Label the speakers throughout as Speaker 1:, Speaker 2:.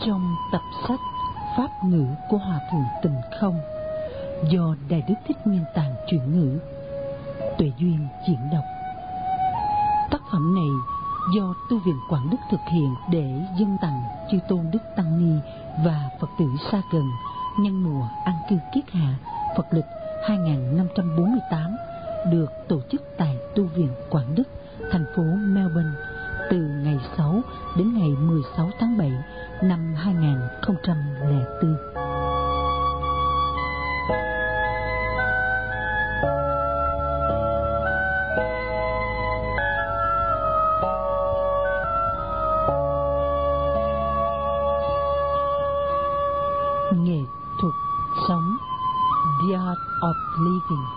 Speaker 1: Trong tập sách Pháp ngữ của Hòa Thượng Tịnh Không do Đại Đức Thích Nguyên Tạng chuyển ngữ, Tuệ Duyên diễn đọc. Tác phẩm này do Tu viện Quảng Đức thực hiện để dâng tặng chư tôn Đức Tăng Ni và Phật tử xa gần nhân mùa an cư kiết hạ Phật lịch 2548, được tổ chức tại Tu viện Quảng Đức, thành phố Melbourne, từ ngày 6 đến ngày 16 tháng 7 năm 2004. Nghệ thuật sống, The Art of Living.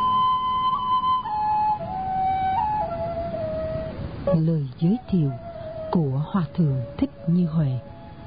Speaker 1: Lời giới thiệu của Hòa Thượng Thích Như Huệ.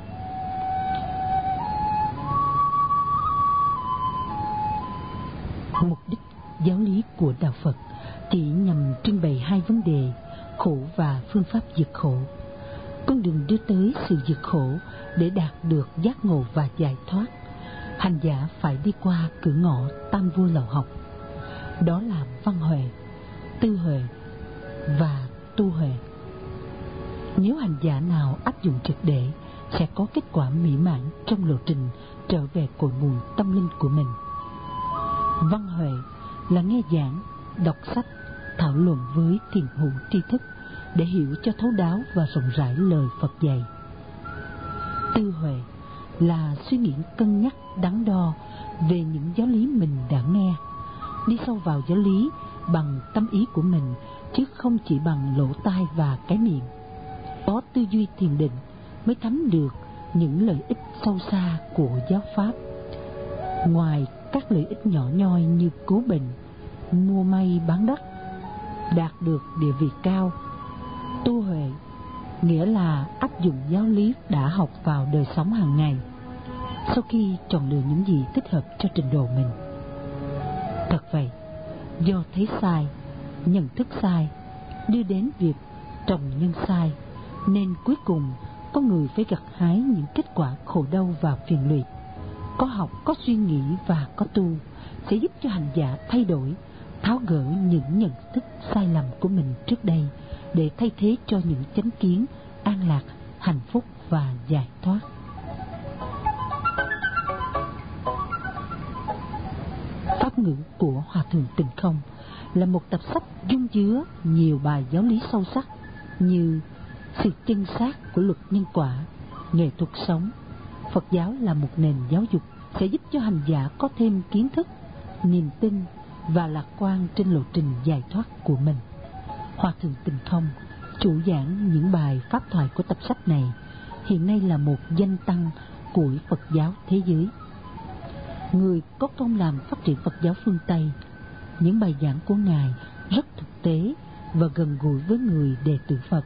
Speaker 1: Mục đích giáo lý của Đạo Phật chỉ nhằm trưng bày hai vấn đề: khổ và phương pháp diệt khổ. Con đường đưa tới sự diệt khổ để đạt được giác ngộ và giải thoát, hành giả phải đi qua cửa ngõ tam vô lậu học. Đó là văn huệ, tư huệ và tu huệ. Nếu hành giả nào áp dụng triệt để, sẽ có kết quả mỹ mãn trong lộ trình trở về cội nguồn tâm linh của mình. Văn huệ là nghe giảng, đọc sách, thảo luận với thiền hữu tri thức để hiểu cho thấu đáo và rộng rãi lời Phật dạy. Tư huệ là suy nghĩ cân nhắc đắn đo về những giáo lý mình đã nghe, đi sâu vào giáo lý bằng tâm ý của mình chứ không chỉ bằng lỗ tai và cái miệng. Có tư duy thiền định mới thấm được những lợi ích sâu xa của giáo pháp. Ngoài các lợi ích nhỏ nhoi như cứu bệnh, mua may bán đất, đạt được địa vị cao, tu huệ nghĩa là áp dụng giáo lý đã học vào đời sống hàng ngày, sau khi chọn lựa những gì thích hợp cho trình độ mình. Thật vậy, do thấy sai, nhận thức sai, đưa đến việc trồng nhân sai, nên cuối cùng có người phải gặt hái những kết quả khổ đau và phiền lụy. Có học, có suy nghĩ và có tu sẽ giúp cho hành giả thay đổi, tháo gỡ những nhận thức sai lầm của mình trước đây để thay thế cho những chánh kiến an lạc, hạnh phúc và giải thoát. Pháp ngữ của Hòa Thượng Tịnh Không là một tập sách dung chứa nhiều bài giáo lý sâu sắc như sự chân xác của luật nhân quả, nghệ thuật sống. Phật giáo là một nền giáo dục sẽ giúp cho hành giả có thêm kiến thức, niềm tin và lạc quan trên lộ trình giải thoát của mình. Hòa Thượng Tịnh Không, chủ giảng những bài pháp thoại của tập sách này, hiện nay là một danh tăng của Phật giáo thế giới, người có công làm phát triển Phật giáo phương Tây. Những bài giảng của Ngài rất thực tế và gần gũi với người đệ tử Phật.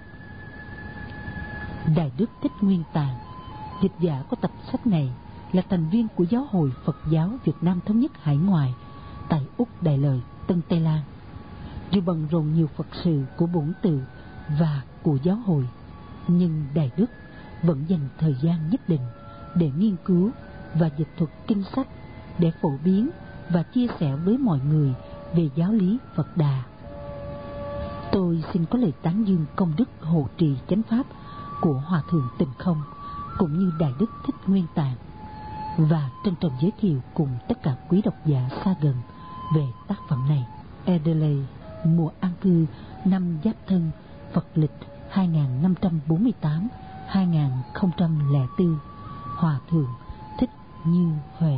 Speaker 1: Đại Đức Thích Nguyên Tạng, dịch giả của tập sách này, là thành viên của Giáo hội Phật giáo Việt Nam Thống nhất Hải Ngoại tại Úc Đại Lợi, Tân Tây Lan. Dù bận rộn nhiều Phật sự của bổn tự và của giáo hội, nhưng Đại Đức vẫn dành thời gian nhất định để nghiên cứu và dịch thuật kinh sách để phổ biến và chia sẻ với mọi người về giáo lý Phật Đà. Tôi xin có lời tán dương công đức hộ trì chánh pháp của Hòa Thượng Tịnh Không cũng như Đại Đức Thích Nguyên Tạng, và trân trọng giới thiệu cùng tất cả quý độc giả xa gần về tác phẩm này. Adelaide, mùa an cư năm Giáp Thân, Phật lịch 2548-2004, Hòa Thượng Thích Như Huệ.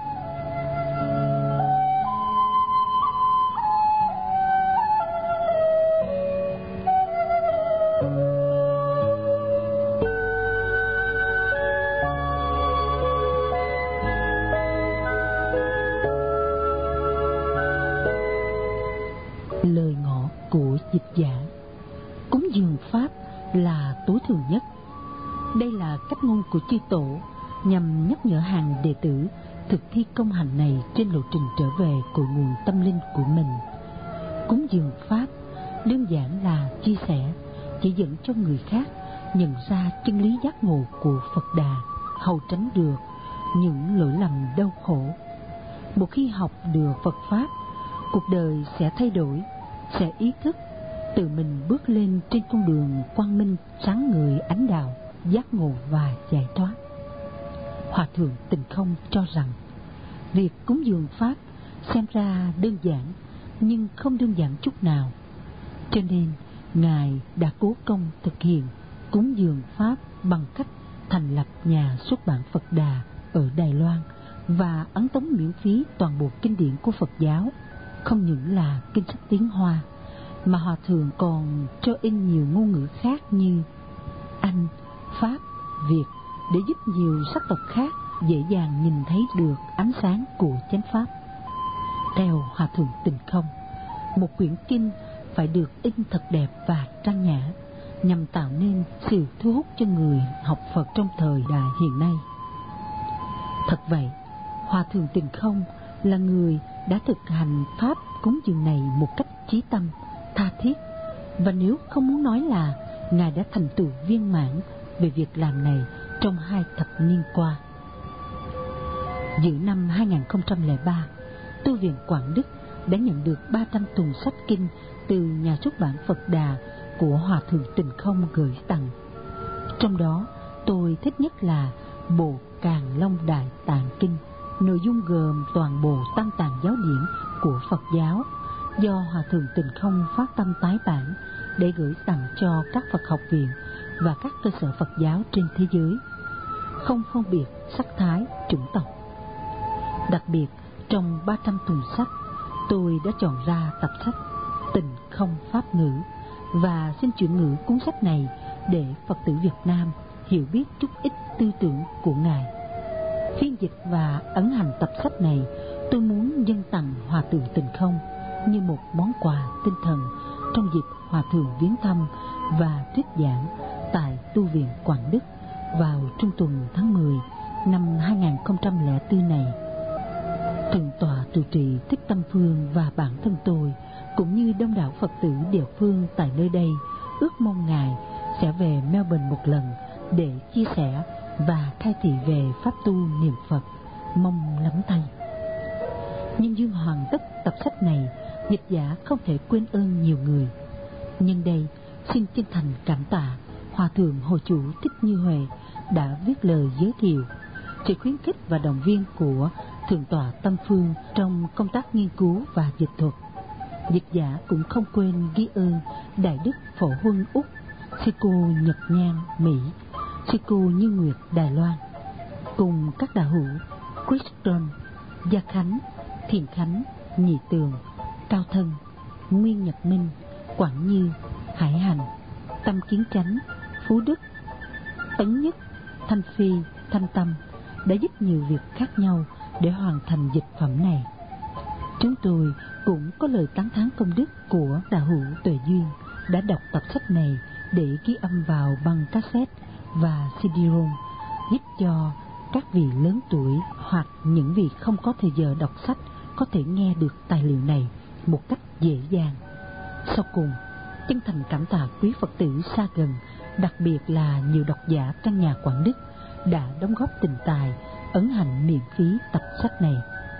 Speaker 1: Lời ngỏ của dịch giả: cúng dường pháp là tối thượng nhất. Đây là cách ngôn của chư tổ nhằm nhắc nhở hàng đệ tử thực thi công hạnh này trên lộ trình trở về cội nguồn tâm linh của mình. Cúng dường pháp đơn giản là chia sẻ, chỉ dẫn cho người khác nhận ra chân lý giác ngộ của Phật Đà. hầu tránh được những lỗi lầm đau khổ. Một khi học được Phật Pháp, cuộc đời sẽ thay đổi, sẽ ý thức tự mình bước lên trên con đường quang minh sáng ngời ánh đạo, giác ngộ và giải thoát. Hòa thượng Tịnh Không cho rằng việc cúng dường Pháp xem ra đơn giản nhưng không đơn giản chút nào, cho nên Ngài đã cố công thực hiện cúng dường Pháp bằng cách thành lập nhà xuất bản Phật Đà ở Đài Loan và ấn tống miễn phí toàn bộ kinh điển của Phật giáo. Không những là kinh sách tiếng Hoa, mà Hòa thượng còn cho in nhiều ngôn ngữ khác như Anh, Pháp, Việt để giúp nhiều sắc tộc khác dễ dàng nhìn thấy được ánh sáng của chánh Pháp. Theo Hòa thượng Tịnh Không, một quyển kinh phải được in thật đẹp và trang nhã nhằm tạo nên sự thu hút cho người học Phật trong thời đại hiện nay. Thật vậy, Hòa thượng Tịnh Không là người đã thực hành pháp cúng dường này một cách chí tâm, tha thiết, và nếu không muốn nói là Ngài đã thành tựu viên mãn về việc làm này trong 2 thập niên qua. Giữa năm 2003, Tu viện Quảng Đức đã nhận được 300 thùng sách kinh từ nhà xuất bản Phật Đà của Hòa thượng Tịnh Không gửi tặng. Trong đó, tôi thích nhất là bộ Càn Long Đại Tạng Kinh, nội dung gồm toàn bộ Tam Tạng giáo điển của Phật giáo do Hòa thượng Tịnh Không phát tâm tái bản để gửi tặng cho các Phật học viện và các cơ sở Phật giáo trên thế giới, không phân biệt sắc thái, chủng tộc. Đặc biệt, trong 300 thùng sách, tôi đã chọn ra tập sách Tịnh Không Pháp Ngữ và xin chuyển ngữ cuốn sách này để Phật tử Việt Nam hiểu biết chút ít tư tưởng của Ngài. Phiên dịch và ấn hành tập sách này tôi muốn dâng tặng Hòa thượng Tịnh Không như một món quà tinh thần trong dịp Hòa thượng viếng thăm và thuyết giảng tại Tu viện Quảng Đức vào trung tuần tháng 10 năm 2004 này. Thượng tọa trụ trì Thích Tâm Phương và bản thân tôi cũng như đông đảo Phật tử địa phương tại nơi đây ước mong Ngài sẽ về Melbourne một lần để chia sẻ và khai thị về pháp tu niệm Phật, mong lắm thay. Nhân duyên hoàn tất tập sách này, dịch giả không thể quên ơn nhiều người. Nhân đây, xin chân thành cảm tạ Hòa thượng Hội chủ Thích Như Huệ đã viết lời giới thiệu, sự khuyến khích và động viên của Thượng tọa Tâm Phương trong công tác nghiên cứu và dịch thuật. Dịch giả cũng không quên ghi ơn Đại đức Phổ Huân Úc, sư cô Nhật Nhan Mỹ, sư cô Như Nguyệt Đài Loan, cùng các đạo hữu Christon, Gia Khánh, Thiền Khánh, Nhị Tường, Cao Thân, Nguyên Nhật Minh, Quảng Như, Hải Hành, Tâm Kiến Chánh, Phú Đức, Ấn Nhất, Thanh Phi, Thanh Tâm đã giúp nhiều việc khác nhau để hoàn thành dịch phẩm này. Chúng tôi cũng có lời tán thán công đức của đạo hữu Tuệ Duyên đã đọc tập sách này để ghi âm vào băng cassette và CD-ROM, giúp cho các vị lớn tuổi hoặc những vị không có thời giờ đọc sách có thể nghe được tài liệu này một cách dễ dàng. Sau cùng, chân thành cảm tạ quý Phật tử xa gần, đặc biệt là nhiều độc giả căn nhà Quảng Đức đã đóng góp tình tài ấn hành miễn phí tập sách này.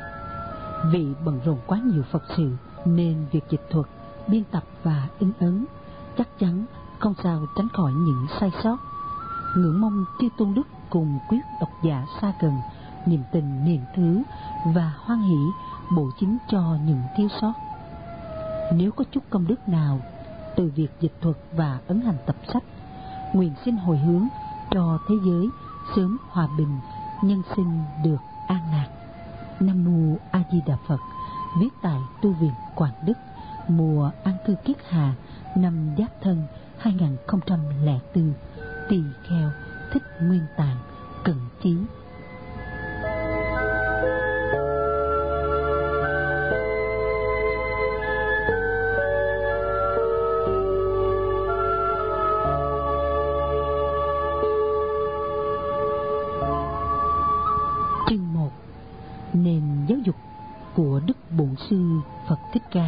Speaker 1: Vì bận rộn quá nhiều Phật sự nên việc dịch thuật, biên tập và in ấn chắc chắn không sao tránh khỏi những sai sót. Ngưỡng mong chư tôn đức cùng quý độc giả xa gần niềm tình niềm thứ và hoan hỷ bổ chính cho những thiếu sót. Nếu có chút công đức nào từ việc dịch thuật và ấn hành tập sách, nguyện xin hồi hướng cho thế giới sớm hòa bình, nhân sinh được an lạc. Nam mô A Di Đà Phật. Viết tại Tu viện Quảng Đức, mùa An Cư Kiết Hà, năm Giáp Thân 2004. Tỳ Kheo Thích Nguyên Tạng, Cận Chí. Chương 1. Nền giáo dục của Đức Bổn Sư Phật Thích Ca.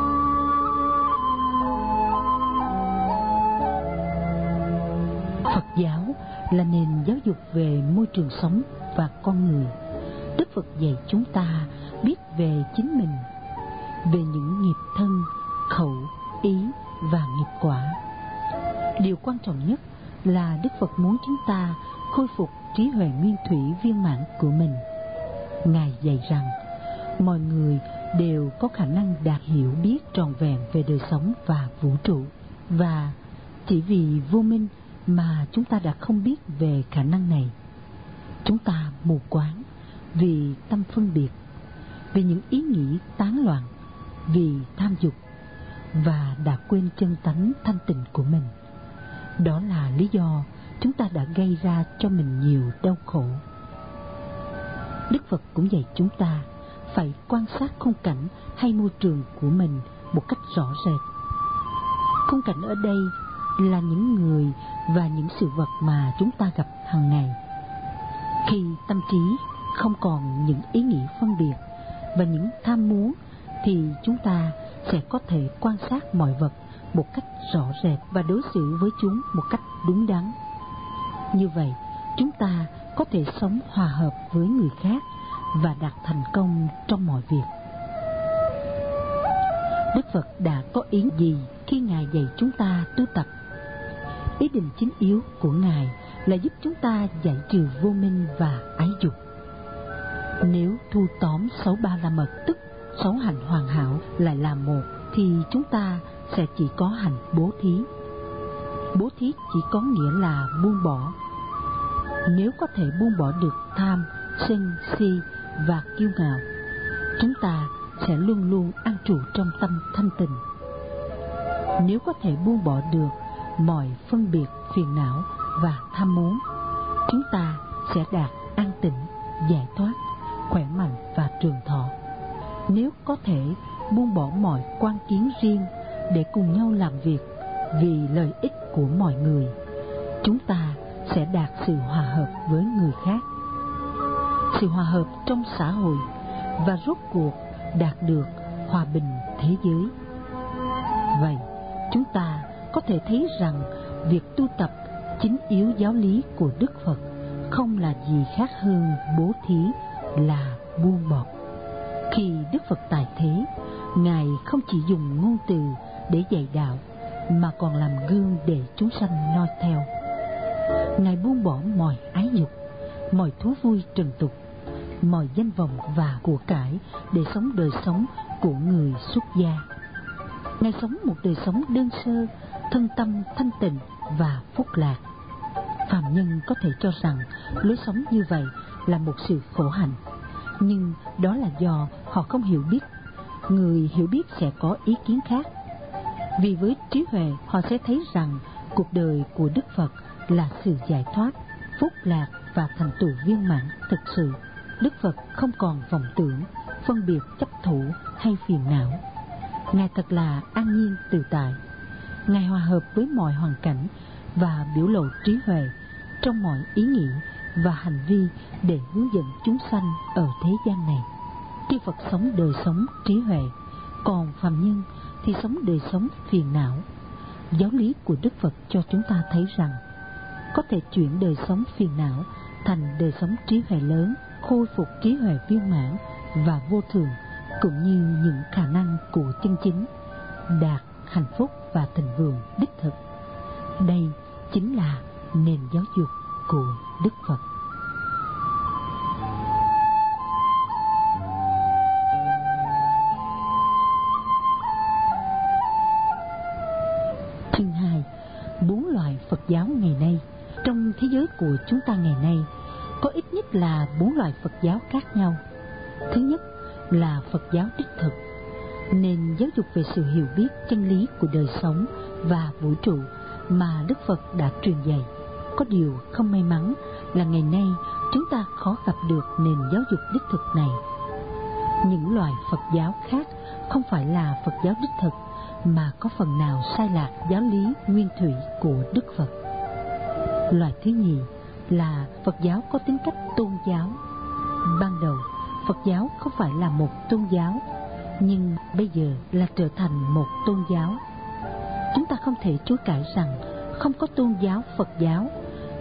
Speaker 1: Phật giáo là nền giáo dục về môi trường sống và con người. Đức Phật dạy chúng ta biết về chính mình, về những nghiệp thân, khẩu, ý và nghiệp quả. Điều quan trọng nhất là Đức Phật muốn chúng ta khôi phục trí huệ nguyên thủy viên mãn của mình. Ngài dạy rằng mọi người đều có khả năng đạt hiểu biết trọn vẹn về đời sống và vũ trụ, và chỉ vì vô minh mà chúng ta đã không biết về khả năng này. Chúng ta mù quáng vì tâm phân biệt, vì những ý nghĩ tán loạn, vì tham dục, và đã quên chân tánh thanh tịnh của mình. Đó là lý do chúng ta đã gây ra cho mình nhiều đau khổ. Đức Phật cũng dạy chúng ta phải quan sát khung cảnh hay môi trường của mình một cách rõ rệt. Khung cảnh ở đây là những người và những sự vật mà chúng ta gặp hàng ngày. Khi tâm trí không còn những ý nghĩ phân biệt và những tham muốn, thì chúng ta sẽ có thể quan sát mọi vật một cách rõ rệt và đối xử với chúng một cách đúng đắn. Như vậy, chúng ta có thể sống hòa hợp với người khác và đạt thành công trong mọi việc. Đức Phật đã có ý gì khi Ngài dạy chúng ta tu tập? Ý định chính yếu của Ngài là giúp chúng ta giải trừ vô minh và ái dục. Nếu thu tóm 6 ba la mật, tức 6 hạnh hoàn hảo lại là một, thì chúng ta sẽ chỉ có hành bố thí. Bố thí chỉ có nghĩa là buông bỏ. Nếu có thể buông bỏ được tham, sân, si và kiêu ngạo, chúng ta sẽ luôn luôn an trụ trong tâm thanh tịnh. Nếu có thể buông bỏ được mọi phân biệt, phiền não và tham muốn, chúng ta sẽ đạt an tịnh, giải thoát, khỏe mạnh và trường thọ. Nếu có thể buông bỏ mọi quan kiến riêng để cùng nhau làm việc vì lợi ích của mọi người, chúng ta sẽ đạt sự hòa hợp với người khác, sự hòa hợp trong xã hội, và rốt cuộc đạt được hòa bình thế giới. Vậy, chúng ta có thể thấy rằng việc tu tập chính yếu giáo lý của Đức Phật không là gì khác hơn bố thí, là buông bỏ. Khi Đức Phật tại thế, Ngài không chỉ dùng ngôn từ để dạy đạo, mà còn làm gương để chúng sanh noi theo. Ngài buông bỏ mọi ái dục, mọi thú vui trần tục, mọi danh vọng và của cải để sống đời sống của người xuất gia. Ngài sống một đời sống đơn sơ, thân tâm thanh tịnh và phúc lạc. Phàm nhân có thể cho rằng lối sống như vậy là một sự khổ hạnh, nhưng đó là do họ không hiểu biết. Người hiểu biết sẽ có ý kiến khác. Vì với trí huệ, họ sẽ thấy rằng cuộc đời của Đức Phật là sự giải thoát, phúc lạc và thành tựu viên mãn thực sự. Đức Phật không còn vọng tưởng, phân biệt, chấp thủ hay phiền não. Ngài thật là an nhiên tự tại. Ngài hòa hợp với mọi hoàn cảnh và biểu lộ trí huệ trong mọi ý nghĩ và hành vi để hướng dẫn chúng sanh ở thế gian này. Chư Phật sống đời sống trí huệ, còn phàm nhân thì sống đời sống phiền não. Giáo lý của Đức Phật cho chúng ta thấy rằng có thể chuyển đời sống phiền não thành đời sống trí huệ lớn, khôi phục trí huệ viên mãn và vô thường, cũng như những khả năng của chân chính, đạt hạnh phúc và thịnh vượng đích thực. Đây chính là nền giáo dục của Đức Phật. Chương 2. 4 loại Phật giáo ngày nay. Trong thế giới của chúng ta ngày nay, có ít nhất là 4 loại Phật giáo khác nhau. Thứ nhất là Phật giáo đích thực, nền giáo dục về sự hiểu biết chân lý của đời sống và vũ trụ mà Đức Phật đã truyền dạy. Có điều không may mắn là ngày nay chúng ta khó gặp được nền giáo dục đích thực này. Những loại Phật giáo khác không phải là Phật giáo đích thực, mà có phần nào sai lạc giáo lý nguyên thủy của Đức Phật. Loại thứ nhì là Phật giáo có tính cách tôn giáo. Ban đầu, Phật giáo không phải là một tôn giáo, nhưng bây giờ là trở thành một tôn giáo. Chúng ta không thể chối cãi rằng không có tôn giáo Phật giáo,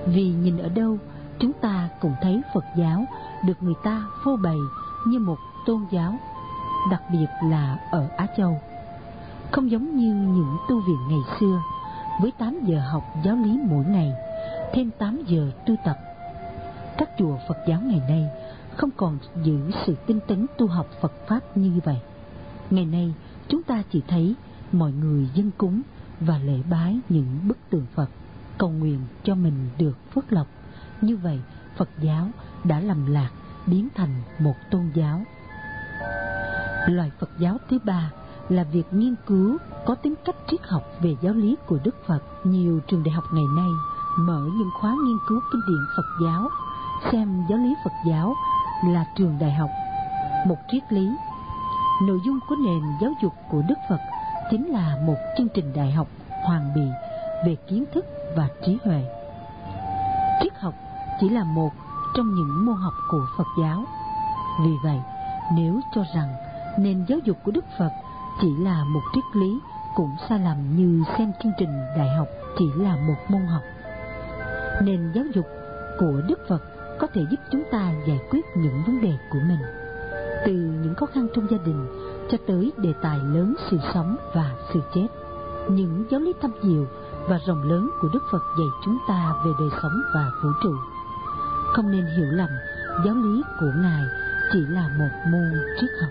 Speaker 1: Vì nhìn ở đâu, chúng ta cũng thấy Phật giáo được người ta phô bày như một tôn giáo, đặc biệt là ở Á Châu. Không giống như những tu viện ngày xưa, với 8 giờ học giáo lý mỗi ngày, thêm 8 giờ tu tập. Các chùa Phật giáo ngày nay không còn giữ sự tinh tấn tu học Phật Pháp như vậy. Ngày nay, chúng ta chỉ thấy mọi người dâng cúng và lễ bái những bức tượng Phật, cầu nguyện cho mình được phước lộc. Như vậy, Phật giáo đã lầm lạc, biến thành một tôn giáo. Loại Phật giáo thứ ba là việc nghiên cứu có tính cách triết học về giáo lý của Đức Phật. Nhiều trường đại học ngày nay mở những khóa nghiên cứu kinh điển Phật giáo, xem giáo lý Phật giáo là trường đại học, một triết lý. Nội dung của nền giáo dục của Đức Phật chính là một chương trình đại học hoàn bị về kiến thức và trí huệ. Triết học chỉ là một trong những môn học của Phật giáo. Vì vậy, nếu cho rằng nền giáo dục của Đức Phật chỉ là một triết lý, cũng sai lầm như xem chương trình đại học chỉ là một môn học. Nền giáo dục của Đức Phật có thể giúp chúng ta giải quyết những vấn đề của mình, từ những khó khăn trong gia đình cho tới đề tài lớn sự sống và sự chết. Những giáo lý thâm diệu và rộng lớn của Đức Phật dạy chúng ta về đời sống và vũ trụ. Không nên hiểu lầm giáo lý của Ngài chỉ là một môn triết học.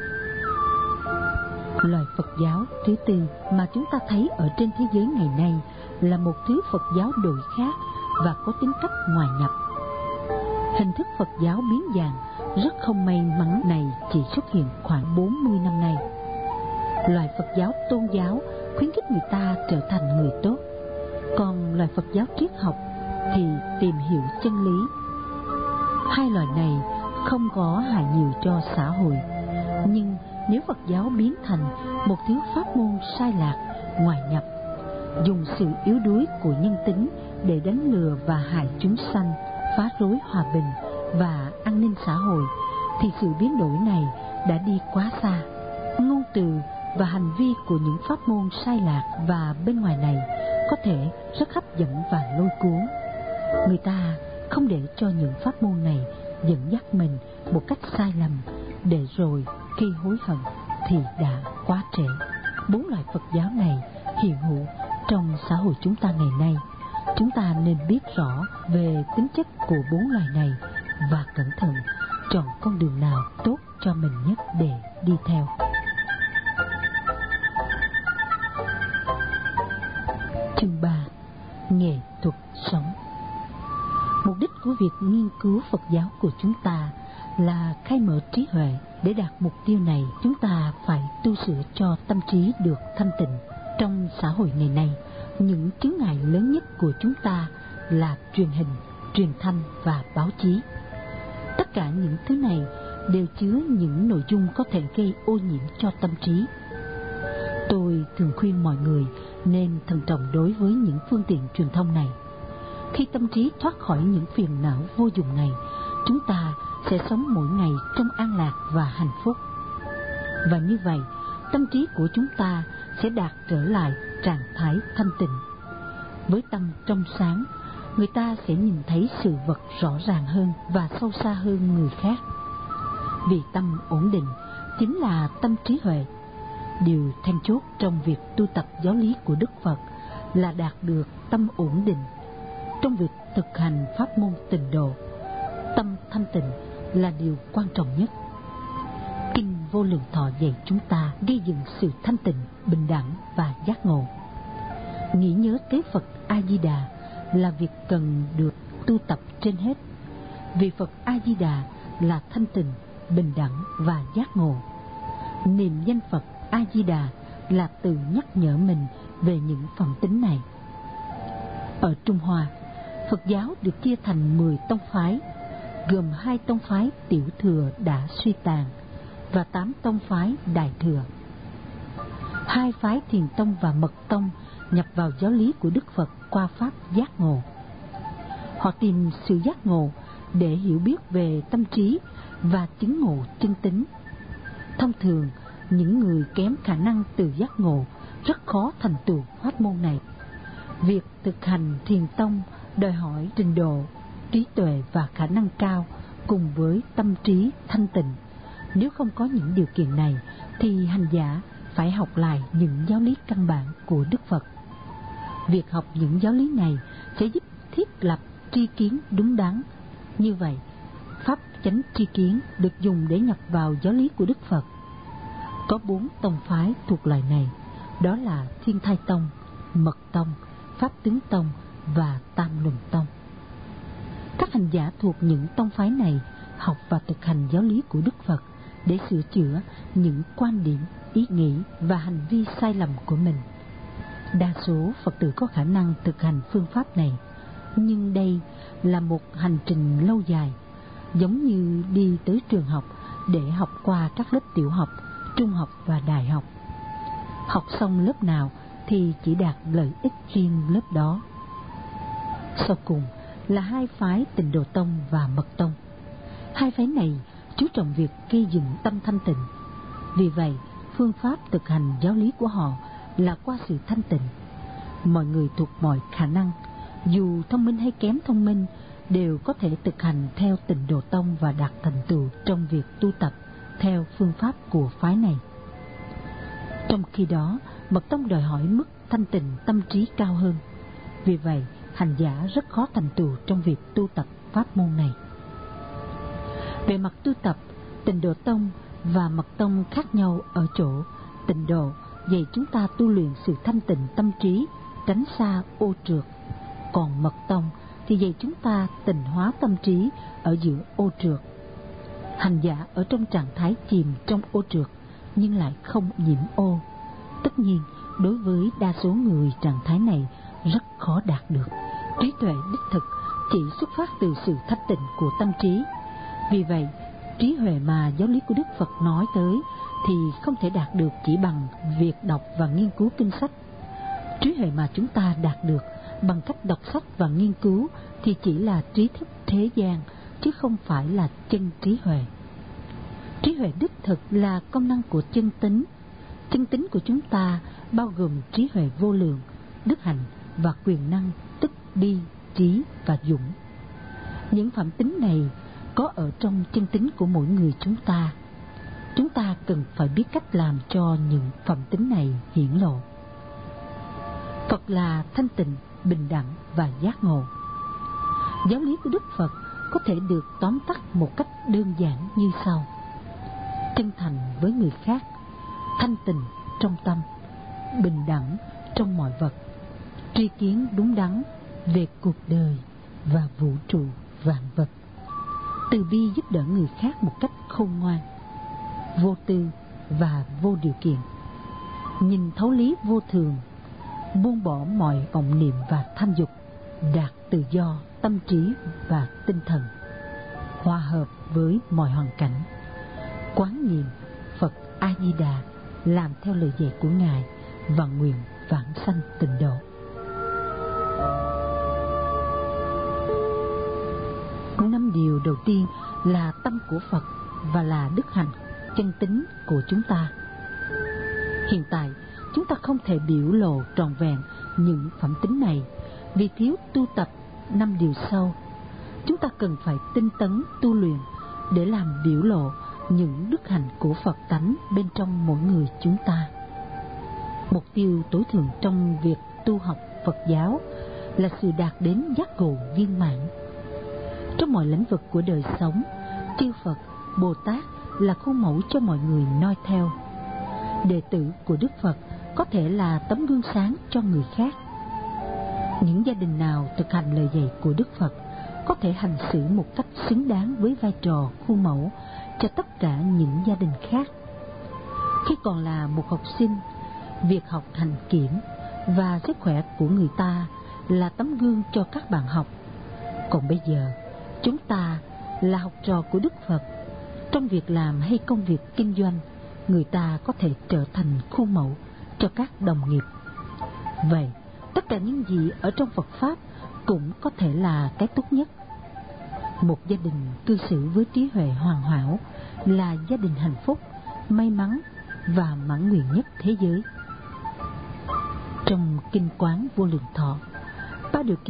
Speaker 1: Loại Phật giáo thứ tư mà chúng ta thấy ở trên thế giới ngày nay là một thứ Phật giáo đổi khác và có tính cách ngoại nhập. Hình thức Phật giáo biến dạng rất không may mắn này chỉ xuất hiện khoảng 40 năm nay. Loại Phật giáo tôn giáo khuyến khích người ta trở thành người tốt, còn loại Phật giáo triết học thì tìm hiểu chân lý. Hai loại này không có hại nhiều cho xã hội, nhưng nếu Phật giáo biến thành một thứ pháp môn sai lạc, ngoại nhập, dùng sự yếu đuối của nhân tính để đánh lừa và hại chúng sanh, phá rối hòa bình và an ninh xã hội, thì sự biến đổi này đã đi quá xa. Ngôn từ và hành vi của những pháp môn sai lạc và bên ngoài này có thể rất hấp dẫn và lôi cuốn. Người ta không để cho những pháp môn này dẫn dắt mình một cách sai lầm, để rồi khi hối hận thì đã quá trễ. 4 loại Phật giáo này hiện hữu trong xã hội chúng ta ngày nay. Chúng ta nên biết rõ về tính chất của 4 loài này và cẩn thận chọn con đường nào tốt cho mình nhất để đi theo. Chương 3. Nghệ thuật sống. Mục đích của việc nghiên cứu Phật giáo của chúng ta là khai mở trí huệ. Để đạt mục tiêu này, chúng ta phải tu sửa cho tâm trí được thanh tịnh. Trong xã hội ngày nay, những chướng ngại lớn nhất của chúng ta là truyền hình, truyền thanh và báo chí. Tất cả những thứ này đều chứa những nội dung có thể gây ô nhiễm cho tâm trí. Tôi thường khuyên mọi người nên thận trọng đối với những phương tiện truyền thông này. Khi tâm trí thoát khỏi những phiền não vô dụng này, chúng ta sẽ sống mỗi ngày trong an lạc và hạnh phúc. Và như vậy, tâm trí của chúng ta sẽ đạt trở lại trạng thái thanh tịnh. Với tâm trong sáng, người ta sẽ nhìn thấy sự vật rõ ràng hơn và sâu xa hơn người khác. Vì tâm ổn định chính là tâm trí huệ. Điều then chốt trong việc tu tập giáo lý của Đức Phật là đạt được tâm ổn định. Trong việc thực hành pháp môn tịnh độ, tâm thanh tịnh là điều quan trọng nhất. Kinh Vô Lượng Thọ dạy chúng ta gây dựng sự thanh tịnh, bình đẳng và giác ngộ. Nghĩ nhớ tới Phật A Di Đà là việc cần được tu tập trên hết, vì Phật A Di Đà là thanh tịnh, bình đẳng và giác ngộ. Niệm danh Phật A Di Đà là tự nhắc nhở mình về những phẩm tính này. Ở Trung Hoa, Phật giáo được chia thành 10 tông phái, gồm 2 tông phái tiểu thừa đã suy tàn và 8 tông phái đại thừa. 2 phái Thiền tông và Mật tông nhập vào giáo lý của Đức Phật qua pháp giác ngộ. Họ tìm sự giác ngộ để hiểu biết về tâm trí và chứng ngộ chân tính. Thông thường, những người kém khả năng tự giác ngộ rất khó thành tựu pháp môn này. Việc thực hành Thiền tông đòi hỏi trình độ, trí tuệ và khả năng cao cùng với tâm trí thanh tịnh. Nếu không có những điều kiện này thì hành giả phải học lại những giáo lý căn bản của Đức Phật. Việc học những giáo lý này sẽ giúp thiết lập tri kiến đúng đắn. Như vậy, pháp chánh tri kiến được dùng để nhập vào giáo lý của Đức Phật. Có 4 tông phái thuộc loại này, đó là Thiên Thai Tông, Mật Tông, Pháp Tướng Tông và Tam Luân Tông. Các hành giả thuộc những tông phái này học và thực hành giáo lý của Đức Phật để sửa chữa những quan điểm, ý nghĩ và hành vi sai lầm của mình. Đa số Phật tử có khả năng thực hành phương pháp này, nhưng đây là một hành trình lâu dài, giống như đi tới trường học để học qua các lớp tiểu học, trung học và đại học. Học xong lớp nào thì chỉ đạt lợi ích riêng lớp đó. Sau cùng là hai phái Tịnh Độ Tông và Mật Tông. Hai phái này chú trọng việc gây dựng tâm thanh tịnh. Vì vậy, phương pháp thực hành giáo lý của họ là qua sự thanh tịnh. Mọi người thuộc mọi khả năng, dù thông minh hay kém thông minh, đều có thể thực hành theo Tịnh Độ Tông và đạt thành tựu trong việc tu tập theo phương pháp của phái này. Trong khi đó, Mật Tông đòi hỏi mức thanh tịnh tâm trí cao hơn. Vì vậy, hành giả rất khó thành tựu trong việc tu tập pháp môn này. Về mặt tu tập, Tịnh Độ Tông và Mật Tông khác nhau ở chỗ Tịnh Độ dạy chúng ta tu luyện sự thanh tịnh tâm trí, tránh xa ô trượt. Còn Mật Tông thì dạy chúng ta tịnh hóa tâm trí ở giữa ô trượt. Hành giả ở trong trạng thái chìm trong ô trượt nhưng lại không nhiễm ô. Tất nhiên, đối với đa số người, trạng thái này rất khó đạt được. Trí tuệ đích thực chỉ xuất phát từ sự thanh tịnh của tâm trí. Vì vậy, trí huệ mà giáo lý của Đức Phật nói tới thì không thể đạt được chỉ bằng việc đọc và nghiên cứu kinh sách. Trí huệ mà chúng ta đạt được bằng cách đọc sách và nghiên cứu thì chỉ là trí thức thế gian, chứ không phải là chân trí huệ. Trí huệ đích thực là công năng của chân tính. Chân tính của chúng ta bao gồm trí huệ vô lượng, đức hạnh và quyền năng, tức bi, trí và dũng. Những phẩm tính này có ở trong chân tính của mỗi người chúng ta. Chúng ta cần phải biết cách làm cho những phẩm tính này hiển lộ. Phật là thanh tịnh, bình đẳng và giác ngộ. Giáo lý của Đức Phật có thể được tóm tắt một cách đơn giản như sau: chân thành với người khác, thanh tịnh trong tâm, bình đẳng trong mọi vật, tri kiến đúng đắn về cuộc đời và vũ trụ vạn vật, từ bi giúp đỡ người khác một cách khôn ngoan, vô tư và vô điều kiện, nhìn thấu lý vô thường, buông bỏ mọi vọng niệm và tham dục, đạt tự do tâm trí và tinh thần, hòa hợp với mọi hoàn cảnh, quán niệm Phật A Di Đà, làm theo lời dạy của Ngài và nguyện vãng sanh tịnh độ. Năm điều đầu tiên là tâm của Phật và là đức hạnh chân tính của chúng ta. Hiện tại, chúng ta không thể biểu lộ trọn vẹn những phẩm tính này vì thiếu tu tập 5 điều sau. Chúng ta cần phải tinh tấn tu luyện để làm biểu lộ những đức hạnh của Phật tánh bên trong mỗi người chúng ta. Mục tiêu tối thượng trong việc tu học Phật giáo là sự đạt đến giác ngộ viên mãn. Trong mọi lĩnh vực của đời sống, chư Phật, Bồ Tát là khuôn mẫu cho mọi người noi theo. Đệ tử của Đức Phật có thể là tấm gương sáng cho người khác. Những gia đình nào thực hành lời dạy của Đức Phật có thể hành xử một cách xứng đáng với vai trò khuôn mẫu cho tất cả những gia đình khác. Khi còn là một học sinh, việc học hành kiểm và sức khỏe của người ta là tấm gương cho các bạn học. Còn bây giờ, chúng ta là học trò của Đức Phật. Trong việc làm hay công việc kinh doanh, người ta có thể trở thành khuôn mẫu cho các đồng nghiệp. Vậy, tất cả những gì ở trong Phật Pháp cũng có thể là cái tốt nhất. Một gia đình cư xử với trí huệ hoàn hảo là gia đình hạnh phúc, may mắn và mãn nguyện nhất thế giới. Trong Kinh Quán Vô Lượng Thọ, 3 điều kiện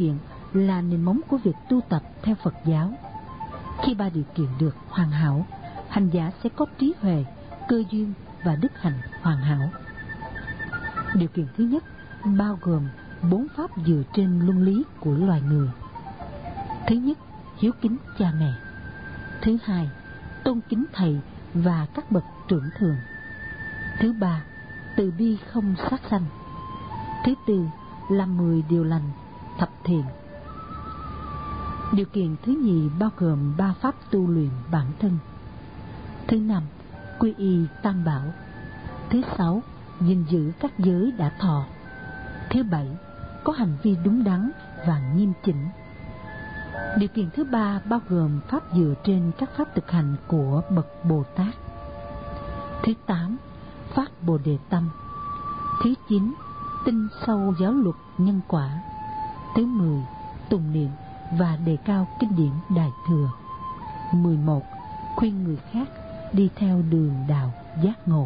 Speaker 1: là nền móng của việc tu tập theo Phật giáo. Khi ba điều kiện được hoàn hảo, hành giả sẽ có trí huệ, cơ duyên và đức hạnh hoàn hảo. Điều kiện thứ nhất bao gồm 4 pháp dựa trên luân lý của loài người. Thứ nhất, hiếu kính cha mẹ. Thứ hai, tôn kính thầy và các bậc trưởng thượng. Thứ ba, từ bi không sát sanh. Thứ tư, làm 10 điều lành, thập thiện. Điều kiện thứ nhì bao gồm 3 pháp tu luyện bản thân. Thứ năm, quy y tam bảo. Thứ sáu, gìn giữ các giới đã thọ. Thứ bảy, có hành vi đúng đắn và nghiêm chỉnh. Điều kiện thứ ba bao gồm pháp dựa trên các pháp thực hành của bậc Bồ Tát. Thứ 8, phát Bồ Đề tâm. Thứ 9, tin sâu giáo luật nhân quả. Thứ 10, tùng niệm và đề cao kinh điển Đại Thừa. 11, khuyên người khác đi theo đường đạo giác ngộ.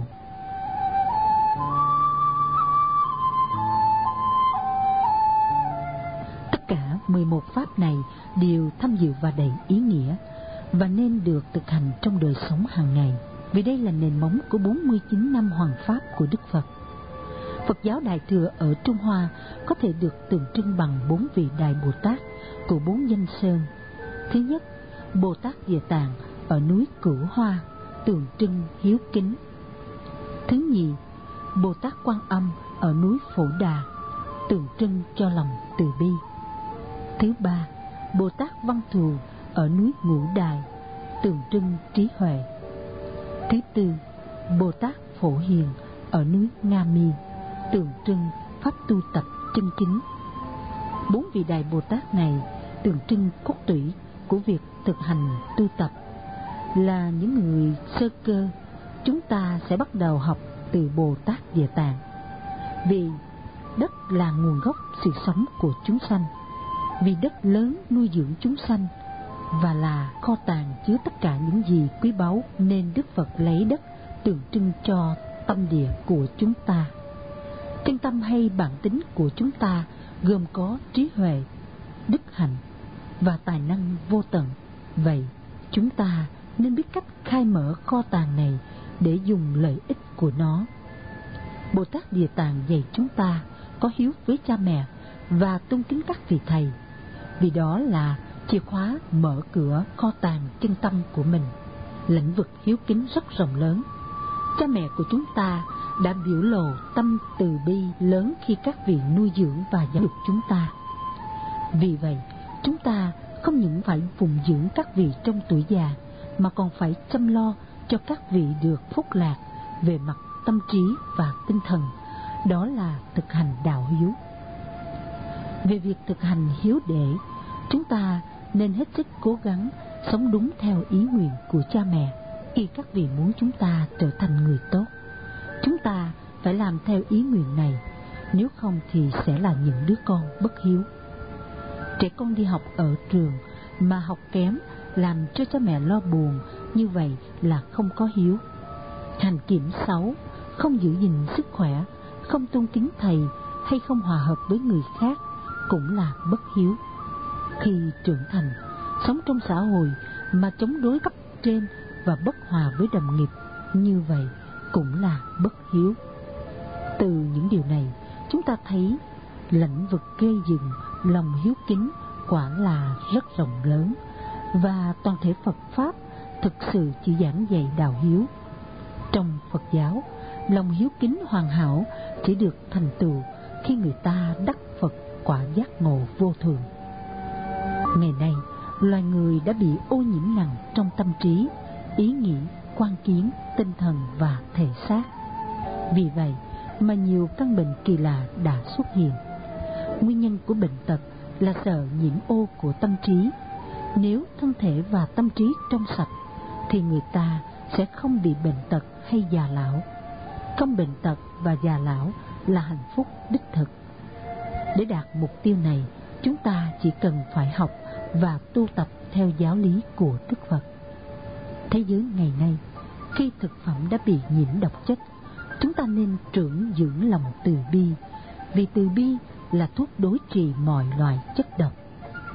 Speaker 1: Tất cả 11 pháp này đều tham dự và đầy ý nghĩa và nên được thực hành trong đời sống hàng ngày, vì đây là nền móng của 49 năm hoàng pháp của Đức Phật. Phật giáo Đại Thừa ở Trung Hoa có thể được tượng trưng bằng 4 vị Đại Bồ Tát của 4 danh sơn. Thứ nhất, Bồ Tát Địa Tạng ở núi Cửu Hoa, tượng trưng hiếu kính. Thứ nhì, Bồ Tát Quan Âm ở núi Phổ Đà, tượng trưng cho lòng từ bi. Thứ ba, Bồ Tát Văn Thù ở núi Ngũ Đài, tượng trưng trí huệ. Thứ tư, Bồ Tát Phổ Hiền ở núi Nga Mi, tượng trưng pháp tu tập chân chính. 4 vị Đại Bồ Tát này tượng trưng cốt tủy của việc thực hành tu tập. Là những người sơ cơ, chúng ta sẽ bắt đầu học từ Bồ Tát Địa Tạng, vì đất là nguồn gốc sự sống của chúng sanh, vì đất lớn nuôi dưỡng chúng sanh và là kho tàng chứa tất cả những gì quý báu, nên Đức Phật lấy đất tượng trưng cho tâm địa của chúng ta. Chân tâm hay bản tính của chúng ta gồm có trí huệ, đức hạnh và tài năng vô tận. Vậy chúng ta nên biết cách khai mở kho tàng này để dùng lợi ích của nó. Bồ Tát Địa Tạng dạy chúng ta có hiếu với cha mẹ và tôn kính các vị thầy, vì đó là chìa khóa mở cửa kho tàng chân tâm của mình. Lĩnh vực hiếu kính rất rộng lớn. Cha mẹ của chúng ta đã biểu lộ tâm từ bi lớn khi các vị nuôi dưỡng và giáo dục chúng ta. Vì vậy, chúng ta không những phải phụng dưỡng các vị trong tuổi già, mà còn phải chăm lo cho các vị được phúc lạc về mặt tâm trí và tinh thần. Đó là thực hành đạo hiếu. Về việc thực hành hiếu đệ, chúng ta nên hết sức cố gắng sống đúng theo ý nguyện của cha mẹ. Khi các vị muốn chúng ta trở thành người tốt, chúng ta phải làm theo ý nguyện này, nếu không thì sẽ là những đứa con bất hiếu. Trẻ con đi học ở trường mà học kém, làm cho cha mẹ lo buồn, như vậy là không có hiếu. Hành kiểm xấu, không giữ gìn sức khỏe, không tôn kính thầy hay không hòa hợp với người khác cũng là bất hiếu. Khi trưởng thành, sống trong xã hội mà chống đối cấp trên và bất hòa với đồng nghiệp, như vậy cũng là bất hiếu. Từ những điều này, chúng ta thấy lĩnh vực gây dựng lòng hiếu kính quả là rất rộng lớn, và toàn thể Phật Pháp thực sự chỉ giảng dạy đạo hiếu. Trong Phật giáo, lòng hiếu kính hoàn hảo chỉ được thành tựu khi người ta đắc Phật quả giác ngộ vô thường. Ngày nay, loài người đã bị ô nhiễm nặng trong tâm trí, ý nghĩ, quan kiến, tinh thần và thể xác. Vì vậy mà nhiều căn bệnh kỳ lạ đã xuất hiện. Nguyên nhân của bệnh tật là sợ nhiễm ô của tâm trí. Nếu thân thể và tâm trí trong sạch thì người ta sẽ không bị bệnh tật hay già lão. Không bệnh tật và già lão là hạnh phúc đích thực. Để đạt mục tiêu này, chúng ta chỉ cần phải học và tu tập theo giáo lý của Đức Phật. Thế giới ngày nay, khi thực phẩm đã bị nhiễm độc chất, chúng ta nên trưởng dưỡng lòng từ bi, vì từ bi là thuốc đối trị mọi loại chất độc.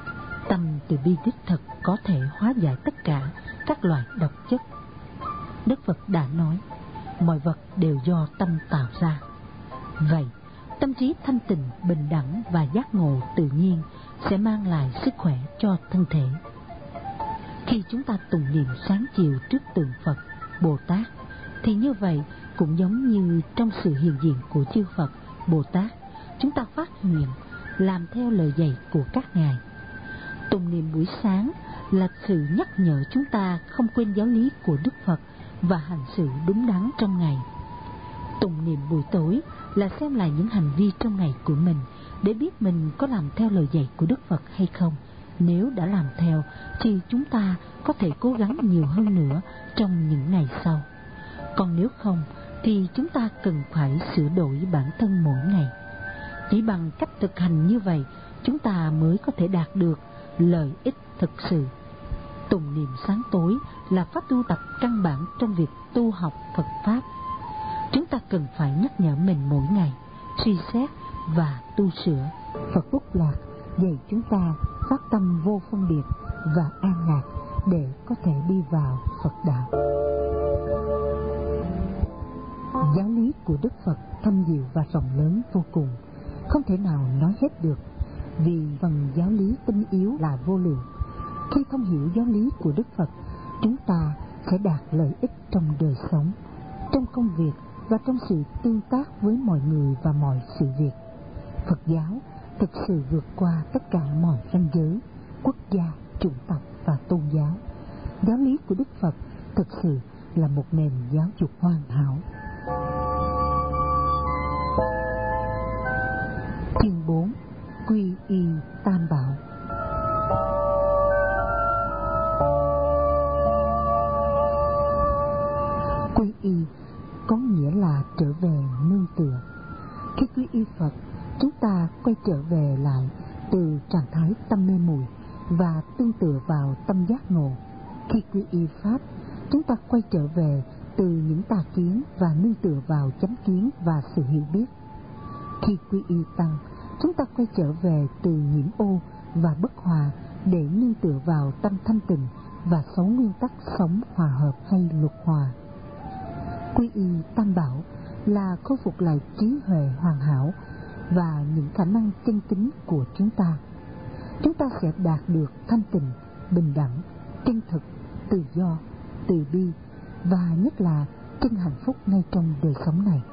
Speaker 1: Tâm từ bi đích thực có thể hóa giải tất cả các loại độc chất. Đức Phật đã nói, mọi vật đều do tâm tạo ra. Vậy, tâm trí thanh tịnh, bình đẳng và giác ngộ tự nhiên sẽ mang lại sức khỏe cho thân thể. Khi chúng ta tụng niệm sáng chiều trước tượng Phật, Bồ Tát, thì như vậy cũng giống như trong sự hiện diện của chư Phật, Bồ Tát, chúng ta phát nguyện làm theo lời dạy của các ngài. Tụng niệm buổi sáng là sự nhắc nhở chúng ta không quên giáo lý của Đức Phật và hành xử đúng đắn trong ngày. Tụng niệm buổi tối là xem lại những hành vi trong ngày của mình để biết mình có làm theo lời dạy của Đức Phật hay không. Nếu đã làm theo thì chúng ta có thể cố gắng nhiều hơn nữa trong những ngày sau. Còn nếu không thì chúng ta cần phải sửa đổi bản thân mỗi ngày. Chỉ bằng cách thực hành như vậy, chúng ta mới có thể đạt được lợi ích thực sự. Tụng niệm sáng tối là pháp tu tập căn bản trong việc tu học Phật Pháp. Chúng ta cần phải nhắc nhở mình mỗi ngày, suy xét và tu sửa. Phật Phúc Lạc dạy chúng ta phát tâm vô phân biệt và an lạc để có thể đi vào Phật đạo. Giáo lý của Đức Phật thâm diệu và rộng lớn vô cùng, không thể nào nói hết được, vì phần giáo lý tinh yếu là vô lượng. Khi thông hiểu giáo lý của Đức Phật, chúng ta sẽ đạt lợi ích trong đời sống, trong công việc và trong sự tương tác với mọi người và mọi sự việc. Phật giáo thực sự vượt qua tất cả mọi ranh giới, quốc gia, chủng tộc và tôn giáo. Giáo lý của Đức Phật thực sự là một nền giáo dục hoàn hảo. Chương 4. Quy y Tam Bảo. Quy y có nghĩa là trở về nương tựa. Khi quy y Phật, chúng ta quay trở về lại từ trạng thái tâm mê muội và tương tựa vào tâm giác ngộ. Khi quy y Pháp, chúng ta quay trở về từ những tà kiến và nương tựa vào chánh kiến và sự hiểu biết. Khi quy y Tăng, chúng ta quay trở về từ nhiễm ô và bất hòa để nương tựa vào tâm thanh tịnh và 6 nguyên tắc sống hòa hợp hay luật hòa. Quy y Tam Bảo là khôi phục lại trí huệ hoàn hảo và những khả năng chân chính của chúng ta. Chúng ta sẽ đạt được thanh tịnh, bình đẳng, chân thực, tự do, từ bi và nhất là chân hạnh phúc ngay trong đời sống này.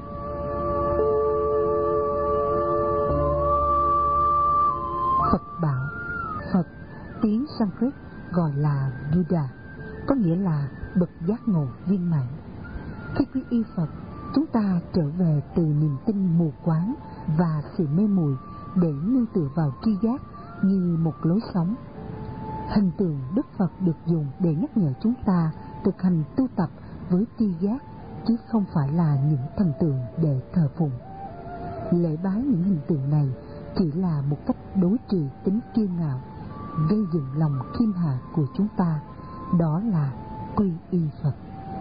Speaker 1: Phật bảo. Phật, tiếng Sanskrit gọi là Buddha, có nghĩa là bậc giác ngộ viên mãn. Khi quy y Phật, chúng ta trở về từ niềm tin mù quáng và sự mê muội để nương tựa vào tri giác như một lối sống. Hình tượng Đức Phật được dùng để nhắc nhở chúng ta thực hành tu tập với tri giác, chứ không phải là những thần tượng để thờ phụng. Lễ bái những hình tượng này chỉ là một cách đối trị tính kiêu ngạo, gây dựng lòng khiêm hạ của chúng ta. Đó là quy y Phật.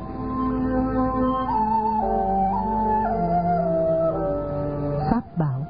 Speaker 1: Pháp bảo.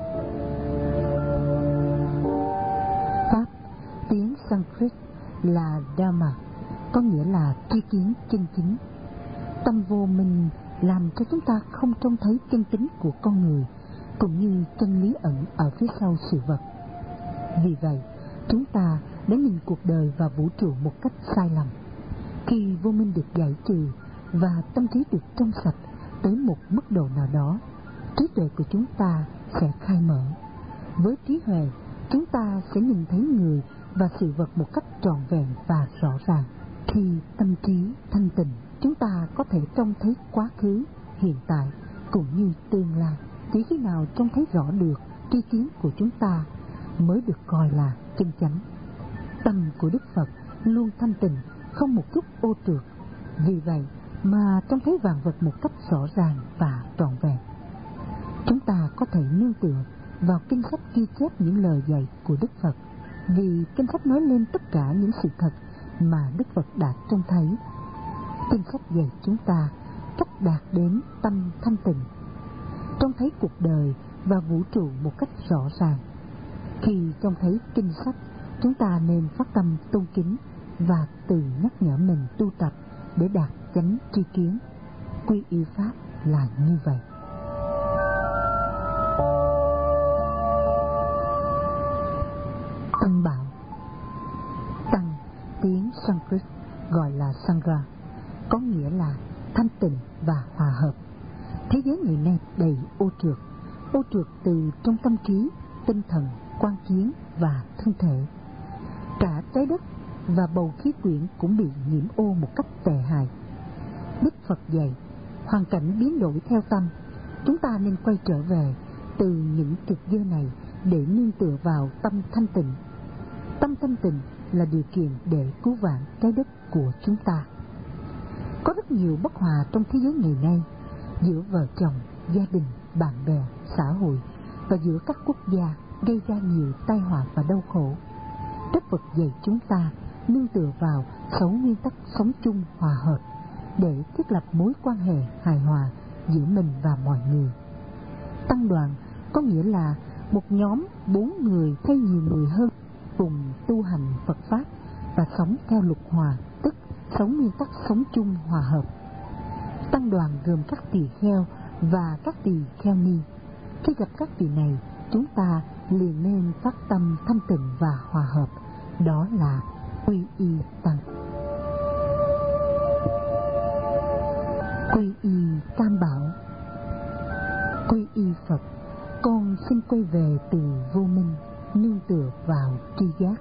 Speaker 1: Pháp, tiếng Sanskrit là Dhamma, có nghĩa là tri kiến chân chính. Tâm vô minh làm cho chúng ta không trông thấy chân tính của con người, cũng như chân lý ẩn ở phía sau sự vật. Vì vậy, chúng ta đã nhìn cuộc đời và vũ trụ một cách sai lầm. Khi vô minh được giải trừ và tâm trí được trong sạch tới một mức độ nào đó, trí tuệ của chúng ta sẽ khai mở. Với trí huệ, chúng ta sẽ nhìn thấy người và sự vật một cách trọn vẹn và rõ ràng. Khi tâm trí thanh tịnh, chúng ta có thể trông thấy quá khứ, hiện tại cũng như tương lai. Chỉ khi nào trông thấy rõ được tri kiến của chúng ta mới được coi là chân chánh. Tâm của Đức Phật luôn thanh tịnh, không một chút ô trượt. Vì vậy mà trông thấy vạn vật một cách rõ ràng và trọn vẹn. Chúng ta có thể nương tựa vào kinh sách ghi chép những lời dạy của Đức Phật, vì kinh sách nói lên tất cả những sự thật mà Đức Phật đã trông thấy. Kinh sách dạy chúng ta cách đạt đến tâm thanh tịnh, trông thấy cuộc đời và vũ trụ một cách rõ ràng. Khi trông thấy kinh sách chúng ta nên phát tâm tôn kính và tự nhắc nhở mình tu tập để đạt chánh tri kiến. Quy y pháp là như vậy. Tăng bảo. Tăng tiếng Sanskrit gọi là Sangha, có nghĩa là thanh tịnh và hòa hợp. Thế giới ngày nay đầy ô trượt từ trong tâm trí, tinh thần, quan kiến và thân thể. Cả trái đất và bầu khí quyển cũng bị nhiễm ô một cách tệ hại. Đức Phật dạy, hoàn cảnh biến đổi theo tâm, chúng ta nên quay trở về từ những cực dơ này để nương tựa vào tâm thanh tịnh. Tâm thanh tịnh là điều kiện để cứu vãn trái đất của chúng ta. Có rất nhiều bất hòa trong thế giới ngày nay, giữa vợ chồng, gia đình, bạn bè, xã hội và giữa các quốc gia, gây ra nhiều tai họa và đau khổ. Đức Phật dạy chúng ta nương tựa vào 6 nguyên tắc sống chung hòa hợp để thiết lập mối quan hệ hài hòa giữa mình và mọi người. Tăng đoàn có nghĩa là một nhóm 4 người hay nhiều người hơn cùng tu hành Phật Pháp và sống theo luật hòa, tức 6 nguyên tắc sống chung hòa hợp. Tăng đoàn gồm các tỳ kheo và các tỳ kheo ni. Khi gặp các vị này, chúng ta liền nên phát tâm thanh tịnh và hòa hợp, đó là quy y tăng. Quy y Tam Bảo. Quy y Phật, con xin quay về từ vô minh, nương tựa vào tri giác.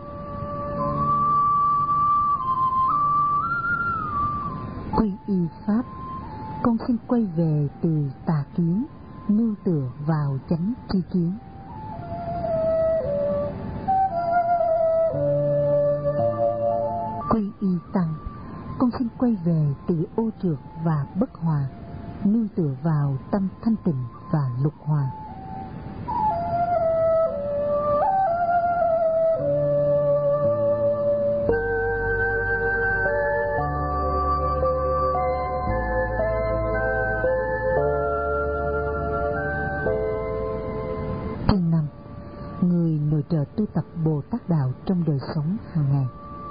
Speaker 1: Quy y Pháp, con xin quay về từ tà kiến, nương tựa vào chánh tri kiến. Quy y Tăng, con xin quay về từ ô trượt và bất hòa, nương tựa vào tâm thanh tịnh và lục hòa. Chương 5. Người nội trợ tu tập Bồ Tát Đạo trong đời sống hàng ngày.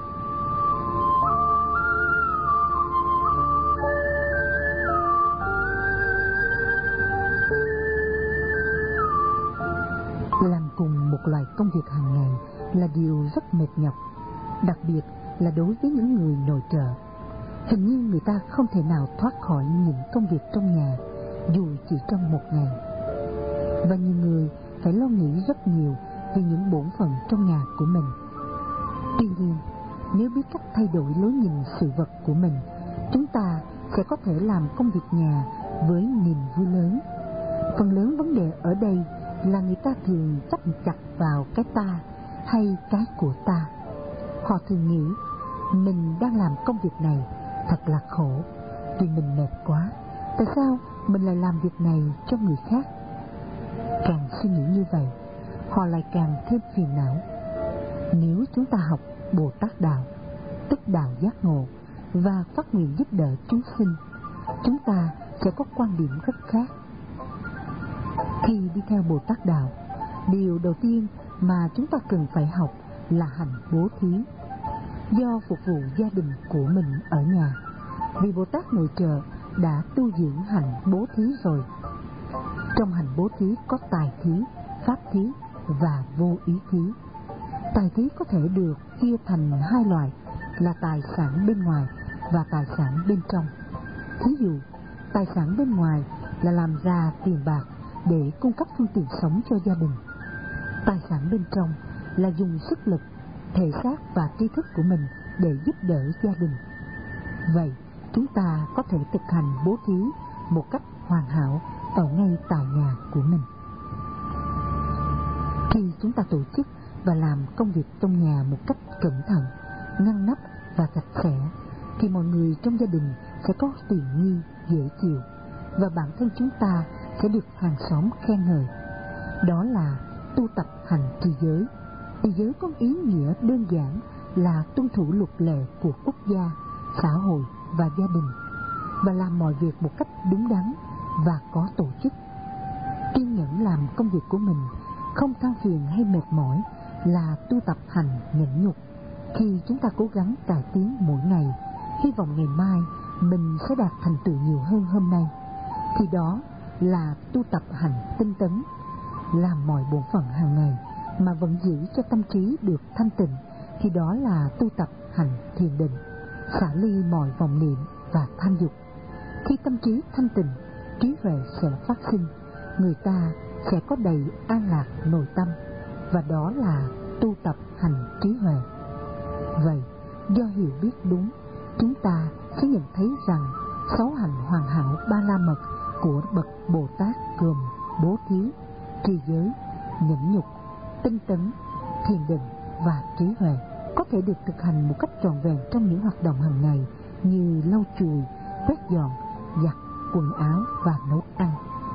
Speaker 1: Làm cùng một loại công việc hàng ngày là điều rất mệt nhọc, đặc biệt là đối với những người nội trợ. Hình như người ta không thể nào thoát khỏi những công việc trong nhà, dù chỉ trong một ngày. Và nhiều người phải lo nghĩ rất nhiều về những bổn phận trong nhà của mình. Tuy nhiên, nếu biết cách thay đổi lối nhìn sự vật của mình, chúng ta sẽ có thể làm công việc nhà với niềm vui lớn. Phần lớn vấn đề ở đây là người ta thường chấp chặt vào cái ta hay cái của ta. Họ thường nghĩ mình đang làm công việc này thật là khổ, vì mình mệt quá, tại sao mình lại làm việc này cho người khác? Càng suy nghĩ như vậy, họ lại càng thêm phiền não. Nếu chúng ta học Bồ Tát Đạo, tức đạo giác ngộ, và phát nguyện giúp đỡ chúng sinh, chúng ta sẽ có quan điểm rất khác. Khi đi theo Bồ Tát Đạo, điều đầu tiên mà chúng ta cần phải học là hành bố thí. Do phục vụ gia đình của mình ở nhà, vì Bồ Tát nội trợ đã tu dưỡng hành bố thí rồi. Trong hành bố thí có tài thí, pháp thí và vô ý thí. Tài thí có thể được chia thành hai loại là tài sản bên ngoài và tài sản bên trong. Thí dụ, tài sản bên ngoài là làm ra tiền bạc để cung cấp phương tiện sống cho gia đình. Tài sản bên trong là dùng sức lực, thể xác và tri thức của mình để giúp đỡ gia đình. Vậy, chúng ta có thể thực hành bố thí một cách hoàn hảo ở ngay tại nhà của mình. Khi chúng ta tổ chức và làm công việc trong nhà một cách cẩn thận, ngăn nắp và sạch sẽ, thì mọi người trong gia đình sẽ có tiện nghi, dễ chịu, và bản thân chúng ta sẽ được hàng xóm khen ngợi. Đó là tu tập hành trì giới. Trì giới có ý nghĩa đơn giản là tuân thủ luật lệ của quốc gia, xã hội và gia đình, và làm mọi việc một cách đúng đắn và có tổ chức. Kiên nhẫn làm công việc của mình, không than phiền hay mệt mỏi, là tu tập hành nhịn nhục. Khi chúng ta cố gắng cải tiến mỗi ngày, hy vọng ngày mai mình sẽ đạt thành tựu nhiều hơn hôm nay, thì đó là tu tập hành tinh tấn. Làm mọi bổn phận hàng ngày mà vẫn giữ cho tâm trí được thanh tịnh, thì đó là tu tập hành thiền định, xả ly mọi vọng niệm và tham dục. Khi tâm trí thanh tịnh, trí huệ sẽ phát sinh, người ta sẽ có đầy an lạc nội tâm, và đó là tu tập hành trí huệ. Vậy, do hiểu biết đúng, chúng ta sẽ nhận thấy rằng 6 hành hoàn hảo ba la mật của bậc Bồ Tát gồm bố thí, trì giới, nhẫn nhục, tinh tấn, thiền định và trí huệ có thể được thực hành một cách trọn vẹn trong những hoạt động hàng ngày như lau chùi, quét dọn, giặt quần áo và nấu ăn.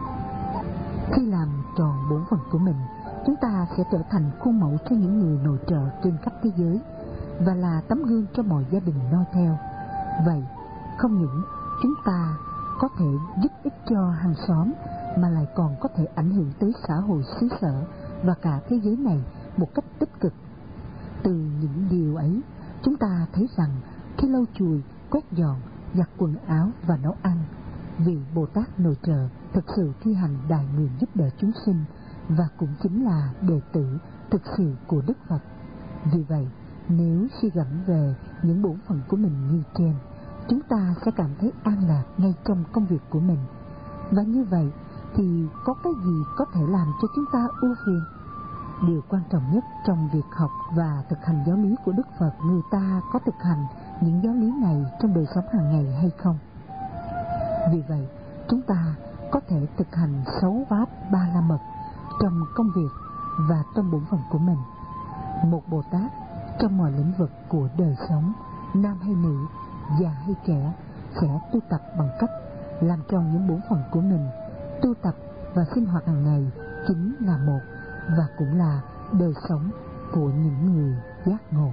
Speaker 1: Khi làm tròn bổn phận của mình, chúng ta sẽ trở thành khuôn mẫu cho những người nội trợ trên khắp thế giới và là tấm gương cho mọi gia đình noi theo. Vậy, không những chúng ta có thể giúp ích cho hàng xóm mà lại còn có thể ảnh hưởng tới xã hội xứ sở và cả thế giới này một cách tích cực. Từ những điều ấy, chúng ta thấy rằng khi lau chùi, quét dọn, giặt quần áo và nấu ăn, vị Bồ Tát nội trợ thực sự thi hành đại nguyện giúp đỡ chúng sinh và cũng chính là đệ tử thực sự của Đức Phật. Vì vậy, nếu suy gẫm về những bổn phận của mình như trên, chúng ta sẽ cảm thấy an lạc ngay trong công việc của mình. Và như vậy thì có cái gì có thể làm cho chúng ta ưu phiền? Điều quan trọng nhất trong việc học và thực hành giáo lý của Đức Phật, người ta có thực hành những giáo lý này trong đời sống hàng ngày hay không? Vì vậy, chúng ta có thể thực hành 6 pháp ba la mật trong công việc và trong bổn phận của mình. Một Bồ Tát trong mọi lĩnh vực của đời sống, nam hay nữ, già hay trẻ, sẽ tu tập bằng cách làm tròn những bổn phận của mình. Tu tập và sinh hoạt hàng ngày chính là một, và cũng là đời sống của những người giác ngộ.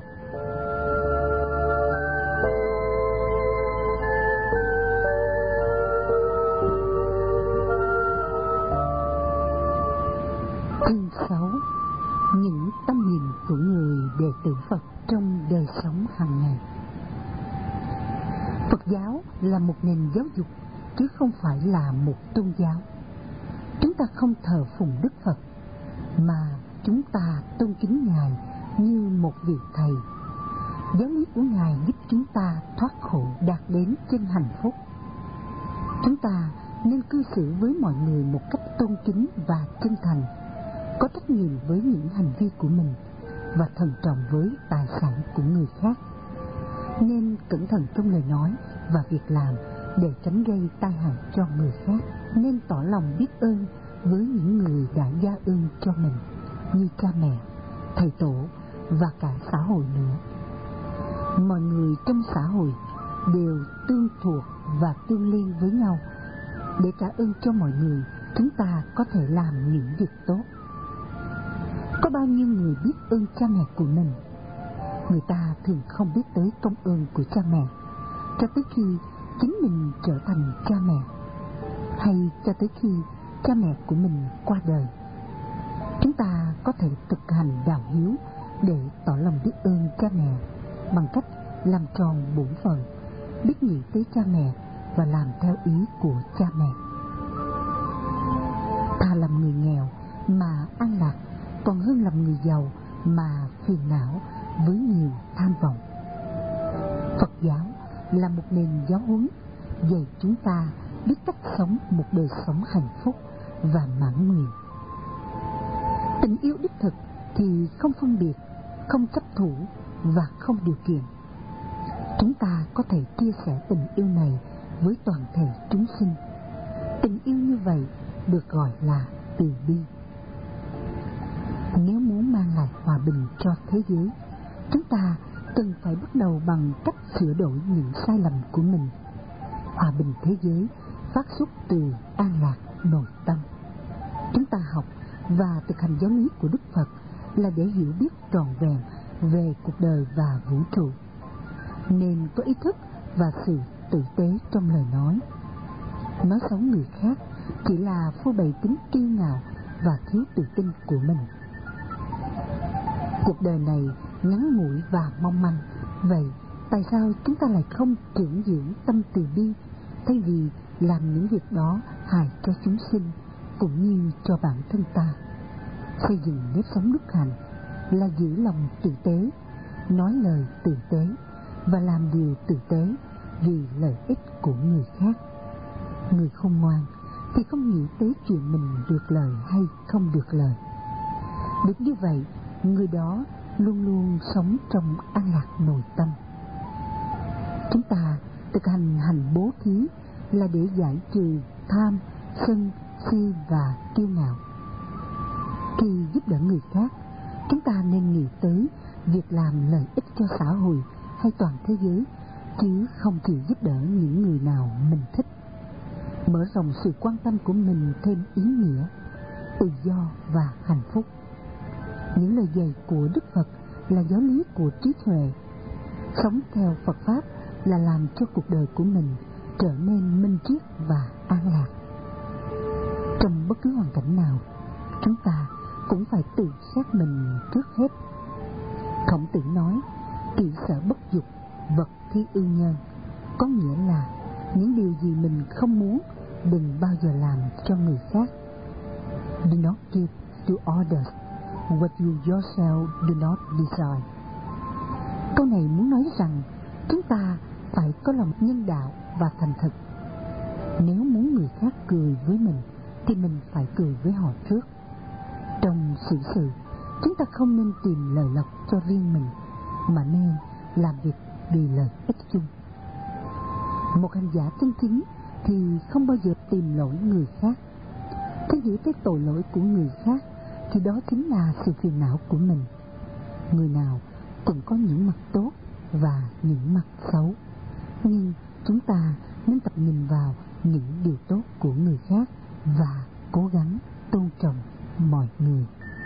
Speaker 1: Chương 6. Những tâm niệm của người đệ tử Phật trong đời sống hàng ngày. Phật giáo là một nền giáo dục chứ không phải là một tôn giáo. Chúng ta không thờ phụng Đức Phật, mà chúng ta tôn kính Ngài như một vị thầy. Giáo lý của Ngài giúp chúng ta thoát khổ, đạt đến chân hạnh phúc. Chúng ta nên cư xử với mọi người một cách tôn kính và chân thành, có trách nhiệm với những hành vi của mình và thận trọng với tài sản của người khác. Nên cẩn thận trong lời nói và việc làm để tránh gây tai hại cho người khác. Nên tỏ lòng biết ơn với những người đã gia ơn cho mình, như cha mẹ, thầy tổ và cả xã hội nữa. Mọi người trong xã hội đều tương thuộc và tương liên với nhau. Để trả ơn cho mọi người, chúng ta có thể làm những việc tốt. Có bao nhiêu người biết ơn cha mẹ của mình? Người ta thường không biết tới công ơn của cha mẹ cho tới khi chính mình trở thành cha mẹ, hay cho tới khi cha mẹ của mình qua đời. Chúng ta có thể thực hành đạo hiếu để tỏ lòng biết ơn cha mẹ bằng cách làm tròn bổn phận, biết nghĩ tới cha mẹ và làm theo ý của cha mẹ. Thà làm người nghèo mà an lạc còn hơn làm người giàu mà phiền não với nhiều tham vọng. Phật giáo là một nền giáo huấn dạy chúng ta biết cách sống một đời sống hạnh phúc và mãn nguyện. Tình yêu đích thực thì không phân biệt, không chấp thủ và không điều kiện. Chúng ta có thể chia sẻ tình yêu này với toàn thể chúng sinh. Tình yêu như vậy được gọi là từ bi. Nếu muốn mang lại hòa bình cho thế giới, chúng ta cần phải bắt đầu bằng cách sửa đổi những sai lầm của mình. Hòa bình thế giới phát xuất từ an lạc nội tâm. Chúng ta học và thực hành giáo lý của Đức Phật là để hiểu biết trọn vẹn về cuộc đời và vũ trụ, nên có ý thức và sự tử tế trong lời nói. Nói xấu người khác chỉ là phô bày tính kiêu ngạo và thiếu tự tin của mình. Cuộc đời này ngắn ngủi và mong manh, vậy tại sao chúng ta lại không trưởng dưỡng tâm từ bi, thay vì làm những việc đó hại cho chúng sinh cũng như cho bản thân ta? Xây dựng nếp sống đức hạnh là giữ lòng tử tế, nói lời tử tế và làm điều tử tế vì lợi ích của người khác. Người khôn ngoan thì không nghĩ tới chuyện mình được lời hay không được lời. Được như vậy, người đó luôn luôn sống trong an lạc nội tâm. Chúng ta thực hành hành bố thí là để giải trừ tham, sân, si và kiêu ngạo. Khi giúp đỡ người khác, chúng ta nên nghĩ tới việc làm lợi ích cho xã hội hay toàn thế giới, chứ không chỉ giúp đỡ những người nào mình thích. Mở rộng sự quan tâm của mình thêm ý nghĩa, tự do và hạnh phúc. Những lời dạy của Đức Phật là giáo lý của trí tuệ. Sống theo Phật Pháp là làm cho cuộc đời của mình trở nên minh triết và an lạc. Trong bất cứ hoàn cảnh nào, chúng ta cũng phải tự xét mình trước hết. Khổng Tử nói, kỹ sở bất dục, vật thi ư nhân, có nghĩa là những điều gì mình không muốn đừng bao giờ làm cho người khác. Do not give to others what you yourself do not desire. Câu này muốn nói rằng chúng ta phải có lòng nhân đạo và thành thật. Nếu muốn người khác cười với mình thì mình phải cười với họ trước. Trong xử sự, chúng ta không nên tìm lợi lộc cho riêng mình, mà nên làm việc vì lợi ích chung. Một hành giả chân chính thì không bao giờ tìm lỗi người khác. Khi nghĩ tới tội lỗi của người khác thì đó chính là sự phiền não của mình. Người nào cũng có những mặt tốt và những mặt xấu, nhưng chúng ta nên tập nhìn vào những điều tốt của người khác và cố gắng tôn trọng mọi người.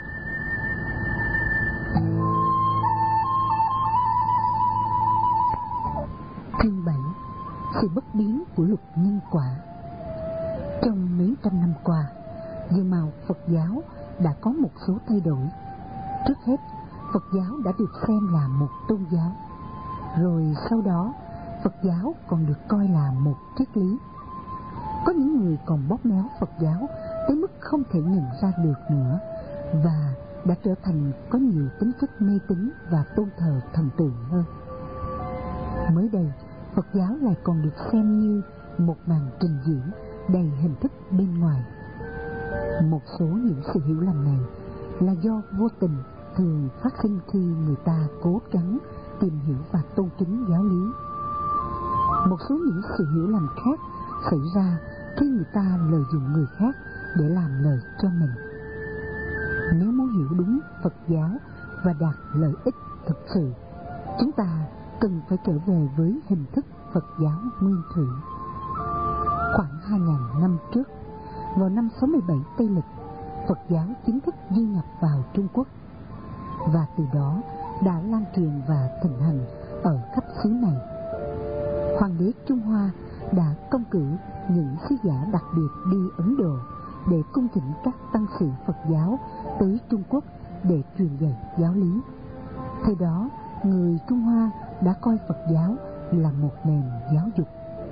Speaker 1: Chương 7. Sự bất biến của luật nhân quả. Trong mấy trăm năm qua, diện mạo Phật giáo đã có một số thay đổi. Trước hết, Phật giáo đã được xem là một tôn giáo. Rồi sau đó, Phật giáo còn được coi là một triết lý. Có những người còn bóp méo Phật giáo tới mức không thể nhận ra được nữa, và đã trở thành có nhiều tính chất mê tín và tôn thờ thần tượng hơn. Mới đây, Phật giáo lại còn được xem như một màn trình diễn đầy hình thức bên ngoài. Một số những sự hiểu lầm này là do vô tình thường phát sinh khi người ta cố gắng tìm hiểu và tôn kính giáo lý. Một số những sự hiểu lầm khác xảy ra khi người ta lợi dụng người khác để làm lợi cho mình. Nếu muốn hiểu đúng Phật giáo và đạt lợi ích thực sự, chúng ta cần phải trở về với hình thức Phật giáo nguyên thủy. Khoảng 2.000 năm trước, vào năm 67 Tây Lịch, Phật giáo chính thức du nhập vào Trung Quốc, và từ đó đã lan truyền và thịnh hành ở khắp xứ này. Hoàng đế Trung Hoa đã công cử những sứ giả đặc biệt đi Ấn Độ để cung thỉnh các tăng sĩ Phật giáo tới Trung Quốc để truyền dạy giáo lý. Thời đó, người Trung Hoa đã coi Phật giáo là một nền giáo dục.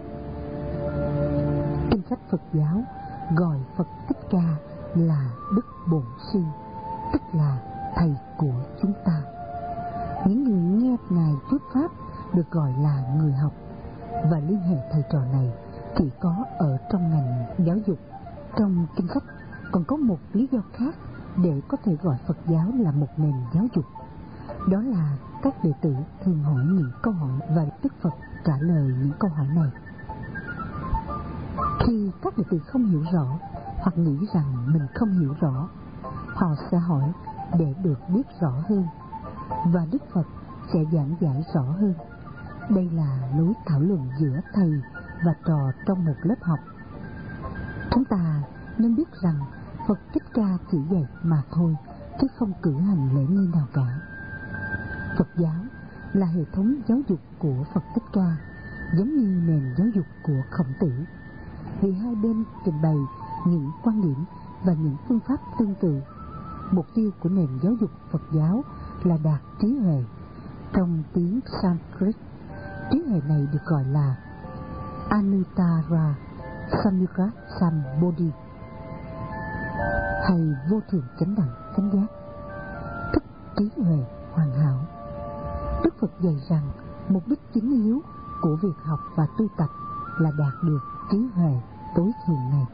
Speaker 1: Kinh sách Phật giáo gọi Phật Thích Ca là Đức Bổn Sư, tức là thầy của chúng ta. Những người nghe Ngài thuyết pháp được gọi là người học, và liên hệ thầy trò này chỉ có ở trong ngành giáo dục. Trong kinh sách còn có một lý do khác để có thể gọi Phật giáo là một nền giáo dục. Đó là các đệ tử thường hỏi những câu hỏi và Đức Phật trả lời những câu hỏi này. Khi các đệ tử không hiểu rõ hoặc nghĩ rằng mình không hiểu rõ, họ sẽ hỏi để được biết rõ hơn, và Đức Phật sẽ giảng giải rõ hơn. Đây là lối thảo luận giữa thầy và trò trong một lớp học. Chúng ta nên biết rằng Phật Thích Ca chỉ dạy mà thôi, chứ không cử hành lễ nghi nào cả. Phật giáo là hệ thống giáo dục của Phật Thích Ca, giống như nền giáo dục của Khổng Tử, vì hai bên trình bày những quan điểm và những phương pháp tương tự. Mục tiêu của nền giáo dục Phật giáo là đạt trí huệ. Trong tiếng Sanskrit, trí huệ này được gọi là Anuttara Samyukta Sambodhi, hay vô thượng chánh đẳng chánh giác, tức trí huệ hoàn hảo. Đức Phật dạy rằng mục đích chính yếu của việc học và tu tập là đạt được trí huệ tối thượng này.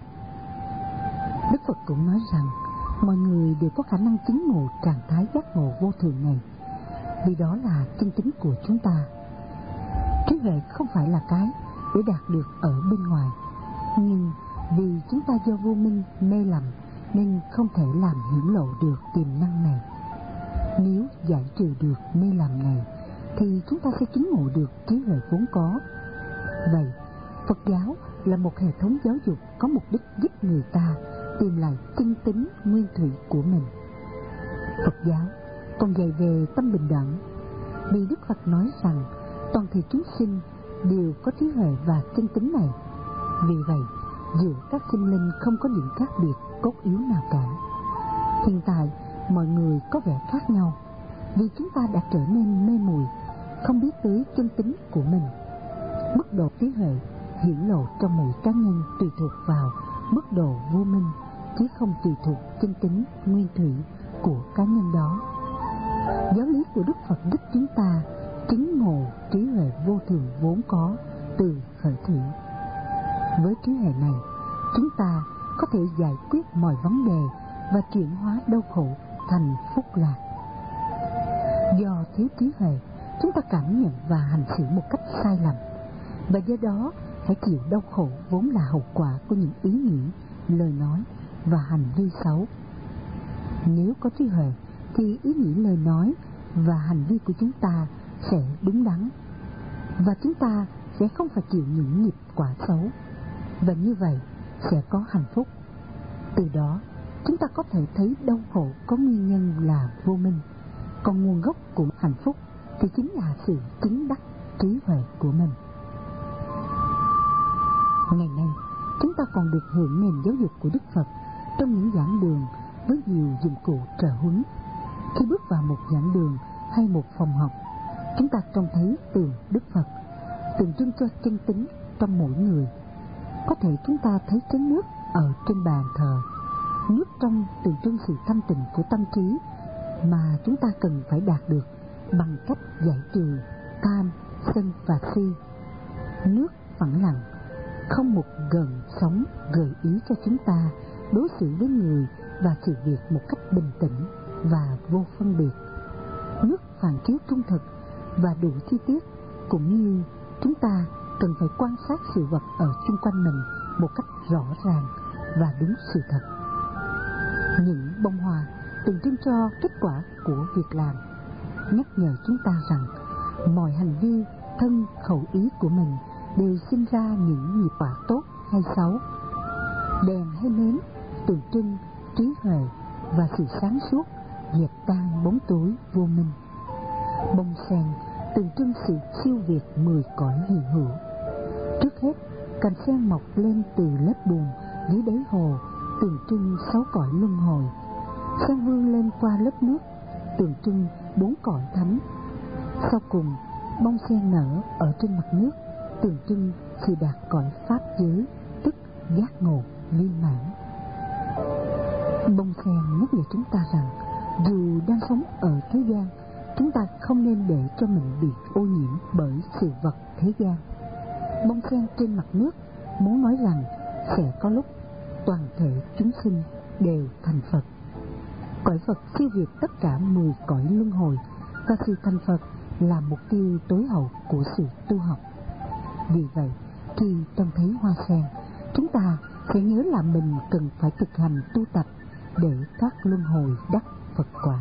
Speaker 1: Đức Phật cũng nói rằng mọi người đều có khả năng chứng ngộ trạng thái giác ngộ vô thượng này, vì đó là chân tính của chúng ta. Trí huệ không phải là cái để đạt được ở bên ngoài, nhưng vì chúng ta do vô minh mê lầm nên không thể làm hiển lộ được tiềm năng này. Nếu giải trừ được mê lầm này thì chúng ta sẽ chứng ngộ được trí huệ vốn có. Vậy, Phật giáo là một hệ thống giáo dục có mục đích giúp người ta tìm lại chân tính nguyên thủy của mình. Phật giáo còn dạy về tâm bình đẳng, vì Đức Phật nói rằng toàn thể chúng sinh đều có trí huệ và chân tính này. Vì vậy, giữa các sinh linh không có điểm khác biệt cốt yếu nào cả. Hiện tại, mọi người có vẻ khác nhau vì chúng ta đã trở nên mê muội, không biết tới chân tính của mình. Mức độ trí huệ hiển lộ trong mỗi cá nhân tùy thuộc vào mức độ vô minh, chứ không tùy thuộc chân tính nguyên thủy của cá nhân đó. Giáo lý của Đức Phật giúp chúng ta chứng ngộ trí huệ vô thường vốn có từ khởi thủy. Với trí huệ này, chúng ta có thể giải quyết mọi vấn đề và chuyển hóa đau khổ thành phúc lạc. Do thiếu trí huệ, chúng ta cảm nhận và hành xử một cách sai lầm, và do đó hãy chịu đau khổ vốn là hậu quả của những ý nghĩ, lời nói và hành vi xấu. Nếu có trí huệ thì ý nghĩ, lời nói và hành vi của chúng ta sẽ đúng đắn, và chúng ta sẽ không phải chịu những nghiệp quả xấu, và như vậy sẽ có hạnh phúc. Từ đó chúng ta có thể thấy đau khổ có nguyên nhân là vô minh, còn nguồn gốc của hạnh phúc thì chính là sự chứng đắc trí huệ của mình. Ngày nay, chúng ta còn được hưởng nền giáo dục của Đức Phật trong những giảng đường với nhiều dụng cụ trợ huấn. Khi bước vào một giảng đường hay một phòng học, chúng ta trông thấy tượng Đức Phật, tượng trưng cho chân tính trong mỗi người. Có thể chúng ta thấy chén nước ở trên bàn thờ. Nước trong tượng trưng sự thanh tịnh của tâm trí mà chúng ta cần phải đạt được bằng cách giải trừ tham, sân và si. Nước phẳng lặng, không một gợn sóng gợi ý cho chúng ta đối xử với người và sự việc một cách bình tĩnh và vô phân biệt. Nước phản chiếu trung thực và đủ chi tiết, cũng như chúng ta cần phải quan sát sự vật ở xung quanh mình một cách rõ ràng và đúng sự thật. Những bông hoa tượng trưng cho kết quả của việc làm, nhắc nhở chúng ta rằng mọi hành vi, thân, khẩu, ý của mình đều sinh ra những nghiệp quả tốt hay xấu. Đèn hay nến tượng trưng trí huệ và sự sáng suốt, dẹp tan bóng tối vô minh. Bông sen tượng trưng sự siêu việt 10 cõi hiện hữu. Trước hết, cành sen mọc lên từ lớp bùn dưới đáy hồ tượng trưng 6 cõi luân hồi. Sen vươn lên qua lớp nước tượng trưng 4 cõi thánh. Sau cùng, bông sen nở ở trên mặt nước tượng trưng sự đạt cõi pháp giới, tức giác ngộ viên mãn. Bông sen nhắc nhở chúng ta rằng dù đang sống ở thế gian, chúng ta không nên để cho mình bị ô nhiễm bởi sự vật thế gian. Bông sen trên mặt nước muốn nói rằng sẽ có lúc toàn thể chúng sinh đều thành Phật. Cõi Phật siêu việt tất cả 10 cõi luân hồi, và sự thành Phật là mục tiêu tối hậu của sự tu học. Vì vậy, khi trông thấy hoa sen, chúng ta sẽ nhớ là mình cần phải thực hành tu tập để thoát luân hồi đắc Phật quả.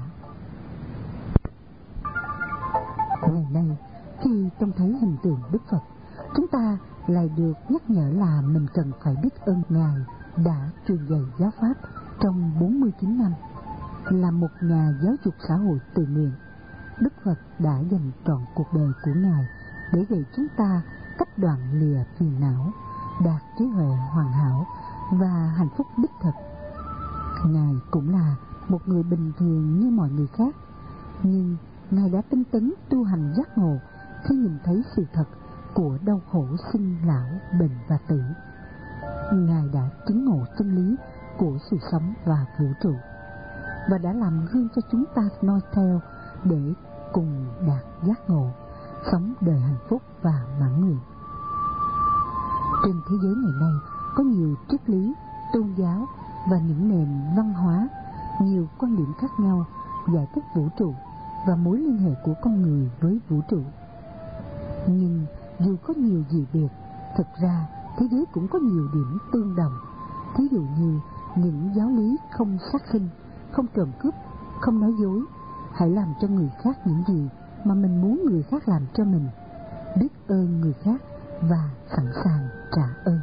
Speaker 1: Ngày nay, khi trông thấy hình tượng Đức Phật, chúng ta lại được nhắc nhở là mình cần phải biết ơn Ngài đã truyền dạy giáo pháp trong 49 năm. Là một nhà giáo dục xã hội tự nguyện, Đức Phật đã dành trọn cuộc đời của Ngài để dạy chúng ta cách đoạn lìa phiền não, đạt trí huệ hoàn hảo và hạnh phúc đích thực. Ngài cũng là một người bình thường như mọi người khác, Nhưng Ngài đã tinh tấn tu hành giác ngộ khi nhìn thấy sự thật của đau khổ sinh lão bệnh và tử. Ngài đã chứng ngộ chân lý của sự sống và vũ trụ, và đã làm gương cho chúng ta noi theo để cùng đạt giác ngộ, sống đời hạnh phúc và mãn nguyện. Trên thế giới ngày nay có nhiều triết lý, tôn giáo và những nền văn hóa, nhiều quan điểm khác nhau giải thích vũ trụ và mối liên hệ của con người với vũ trụ. Nhưng dù có nhiều dị biệt, thực ra thế giới cũng có nhiều điểm tương đồng. Thí dụ như những giáo lý không sát sinh, không trộm cướp, không nói dối, hãy làm cho người khác những gì mà mình muốn người khác làm cho mình, biết ơn người khác và sẵn sàng trả ơn.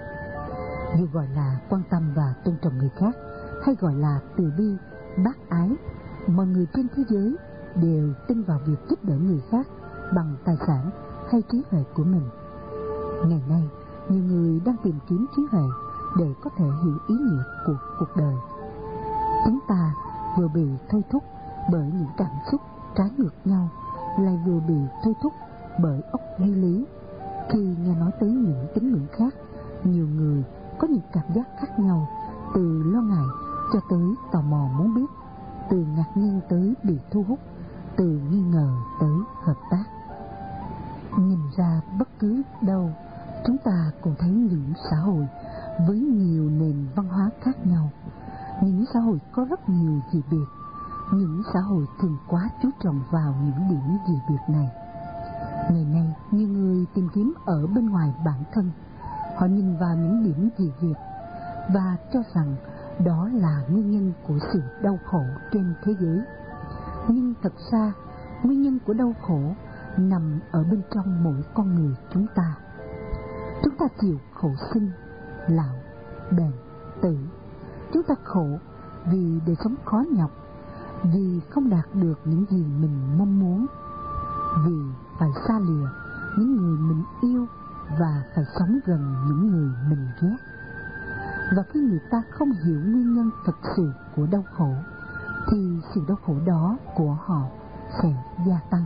Speaker 1: Dù gọi là quan tâm và tôn trọng người khác, hay gọi là từ bi, bác ái, mọi người trên thế giới đều tin vào việc giúp đỡ người khác bằng tài sản hay trí huệ của mình. Ngày nay, nhiều người đang tìm kiếm trí huệ để có thể hiểu ý nghĩa của cuộc đời. Chúng ta vừa bị thôi thúc bởi những cảm xúc trái ngược nhau, lại vừa bị thôi thúc bởi óc duy lý. Khi nghe nói tới những tín ngưỡng khác, nhiều người có những cảm giác khác nhau, từ lo ngại cho tới tò mò muốn biết, từ ngạc nhiên tới bị thu hút, từ nghi ngờ tới hợp tác. Nhìn ra bất cứ đâu, chúng ta cũng thấy những xã hội với nhiều nền văn hóa khác nhau, những xã hội có rất nhiều dị biệt. Những xã hội thường quá chú trọng vào những điểm dị biệt này. Ngày nay, nhiều người tìm kiếm ở bên ngoài bản thân. Họ nhìn vào những điểm dị biệt và cho rằng đó là nguyên nhân của sự đau khổ trên thế giới. Nhưng thật ra, nguyên nhân của đau khổ nằm ở bên trong mỗi con người chúng ta. Chúng ta chịu khổ sinh, lão, bệnh, tử. Chúng ta khổ vì đời sống khó nhọc, vì không đạt được những gì mình mong muốn, vì phải xa lìa những người mình yêu và phải sống gần những người mình ghét. Và khi người ta không hiểu nguyên nhân thật sự của đau khổ, thì sự đau khổ đó của họ sẽ gia tăng.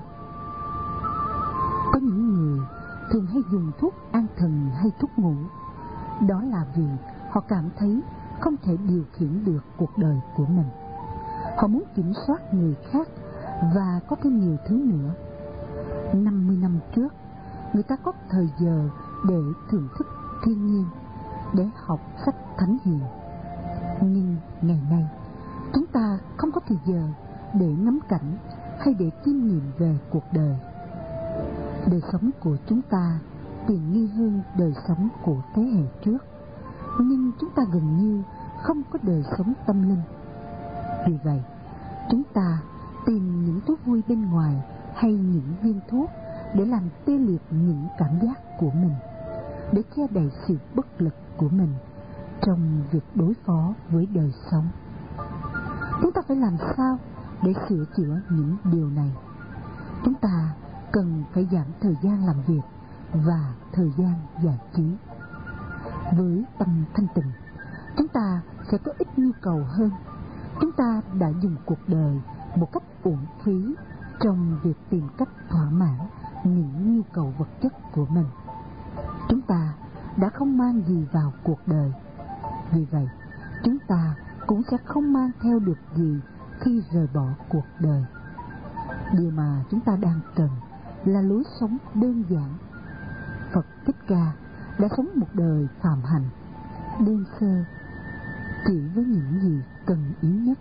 Speaker 1: Có những người thường hay dùng thuốc an thần hay thuốc ngủ. Đó là vì họ cảm thấy không thể điều khiển được cuộc đời của mình. Họ muốn kiểm soát người khác và có thêm nhiều thứ nữa. 50 năm trước, người ta có thời giờ để thưởng thức thiên nhiên, để học sách thánh hiền. Nhưng ngày nay, chúng ta không có thời giờ để ngắm cảnh hay để chiêm nghiệm về cuộc đời. Đời sống của chúng ta tiện nghi hơn đời sống của thế hệ trước, nhưng chúng ta gần như không có đời sống tâm linh. Vì vậy, chúng ta tìm những thú vui bên ngoài hay những viên thuốc để làm tê liệt những cảm giác của mình, để che đậy sự bất lực của mình trong việc đối phó với đời sống. Chúng ta phải làm sao để sửa chữa những điều này? Chúng ta cần phải giảm thời gian làm việc và thời gian giải trí. Với tâm thanh tịnh, chúng ta sẽ có ít nhu cầu hơn. Chúng ta đã dùng cuộc đời một cách uổng phí trong việc tìm cách thỏa mãn những nhu cầu vật chất của mình. Chúng ta đã không mang gì vào cuộc đời. Vì vậy, chúng ta cũng sẽ không mang theo được gì khi rời bỏ cuộc đời. Điều mà chúng ta đang cần là lối sống đơn giản. Phật Thích Ca đã sống một đời phàm hạnh, đơn sơ, chỉ với những gì cần yếu nhất: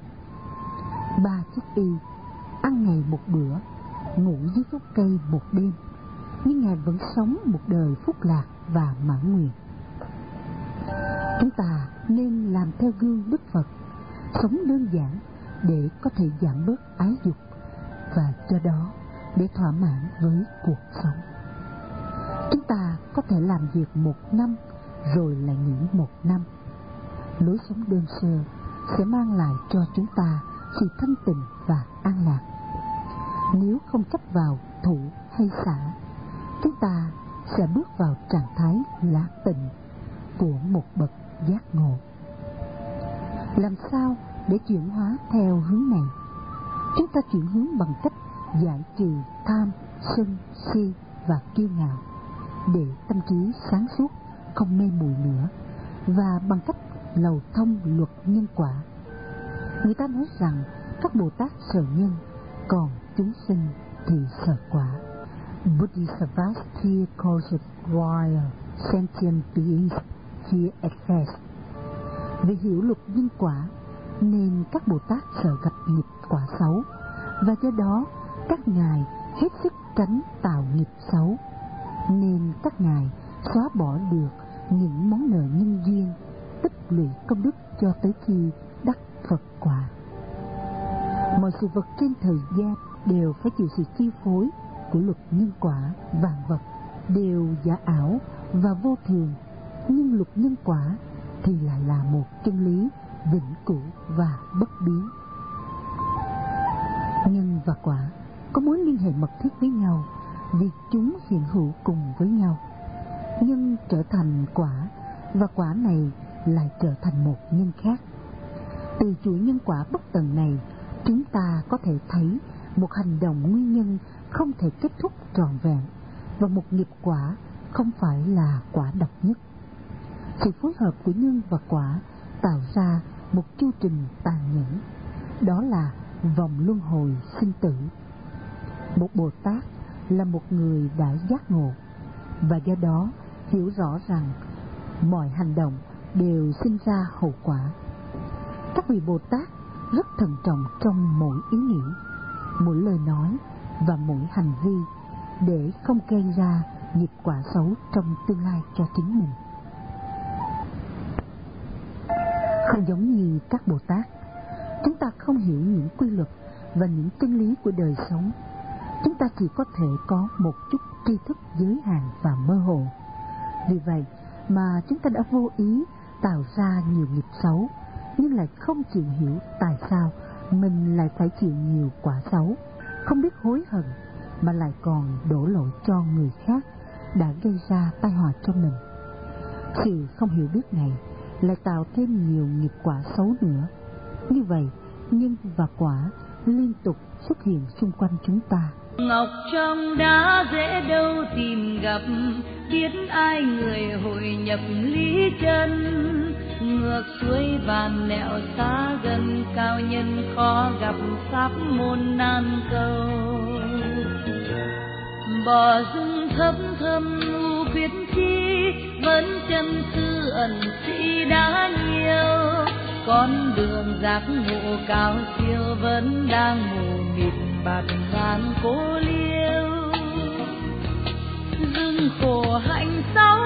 Speaker 1: 3 chiếc y, ăn ngày một bữa, ngủ dưới gốc cây một đêm. Nhưng Ngài vẫn sống một đời phúc lạc và mãn nguyện. Chúng ta nên làm theo gương Đức Phật, sống đơn giản để có thể giảm bớt ái dục, và do đó để thỏa mãn với cuộc sống. Chúng ta có thể làm việc 1 năm rồi lại nghỉ 1 năm. Lối sống đơn sơ sẽ mang lại cho chúng ta sự thanh tịnh và an lạc. Nếu không chấp vào thủ hay xả, chúng ta sẽ bước vào trạng thái lạc tịnh của một bậc giác ngộ. Làm sao để chuyển hóa theo hướng này? Chúng ta chuyển hướng bằng cách giải trừ tham, sân, si và kiêu ngạo, để tâm trí sáng suốt, không mê muội nữa, và bằng cách lầu thông luật nhân quả. Người ta nói rằng các Bồ Tát sợ nhân, còn chúng sinh thì sợ quả. Bodhisattvas fear causes while sentient beings fear effects. Vì hiểu luật nhân quả nên các Bồ Tát sợ gặp nghiệp quả xấu, và do đó các ngài hết sức tránh tạo nghiệp xấu, nên các ngài xóa bỏ được những món nợ nhân duyên, tích lũy công đức cho tới khi đắc Phật quả. Mọi sự vật trên thời gian đều phải chịu sự chi phối của luật nhân quả. Vạn vật đều giả ảo và vô thường, nhưng luật nhân quả thì lại là một chân lý vĩnh cửu và bất biến. Nhân và quả có mối liên hệ mật thiết với nhau vì chúng hiện hữu cùng với nhau. Nhân trở thành quả, và quả này lại trở thành một nhân khác. Từ chuỗi nhân quả bất tận này, chúng ta có thể thấy một hành động nguyên nhân không thể kết thúc trọn vẹn, và một nghiệp quả không phải là quả độc nhất. Sự phối hợp của nhân và quả tạo ra một chu trình tàn nhẫn, đó là vòng luân hồi sinh tử. Một Bồ Tát là một người đã giác ngộ, và do đó hiểu rõ rằng mọi hành động đều sinh ra hậu quả. Các vị Bồ Tát rất thận trọng trong mỗi ý nghĩ, mỗi lời nói và mỗi hành vi, để không gây ra nghiệp quả xấu trong tương lai cho chính mình. Không giống như các Bồ Tát, chúng ta không hiểu những quy luật và những chân lý của đời sống. Chúng ta chỉ có thể có một chút tri thức giới hạn và mơ hồ. Vì vậy mà chúng ta đã vô ý tạo ra nhiều nghiệp xấu, nhưng lại không chịu hiểu tại sao mình lại phải chịu nhiều quả xấu, không biết hối hận, mà lại còn đổ lỗi cho người khác đã gây ra tai họa cho mình. Sự không hiểu biết này lại tạo thêm nhiều nghiệp quả xấu nữa. Như vậy, nhân và quả liên tục xuất hiện xung quanh chúng ta.
Speaker 2: Ngọc trong đá dễ đâu tìm gặp, biết ai người hội nhập lý chân. Ngược xuôi vàn nẻo xa gần, cao nhân khó gặp pháp môn nan cầu. Bỏ dung thấp thâm u biết chi, vẫn chân tư ẩn sĩ đã nhiều. Con đường giác ngộ cao siêu vẫn đang mù mịt bạt ngàn cô liêu. Dừng khổ hạnh sao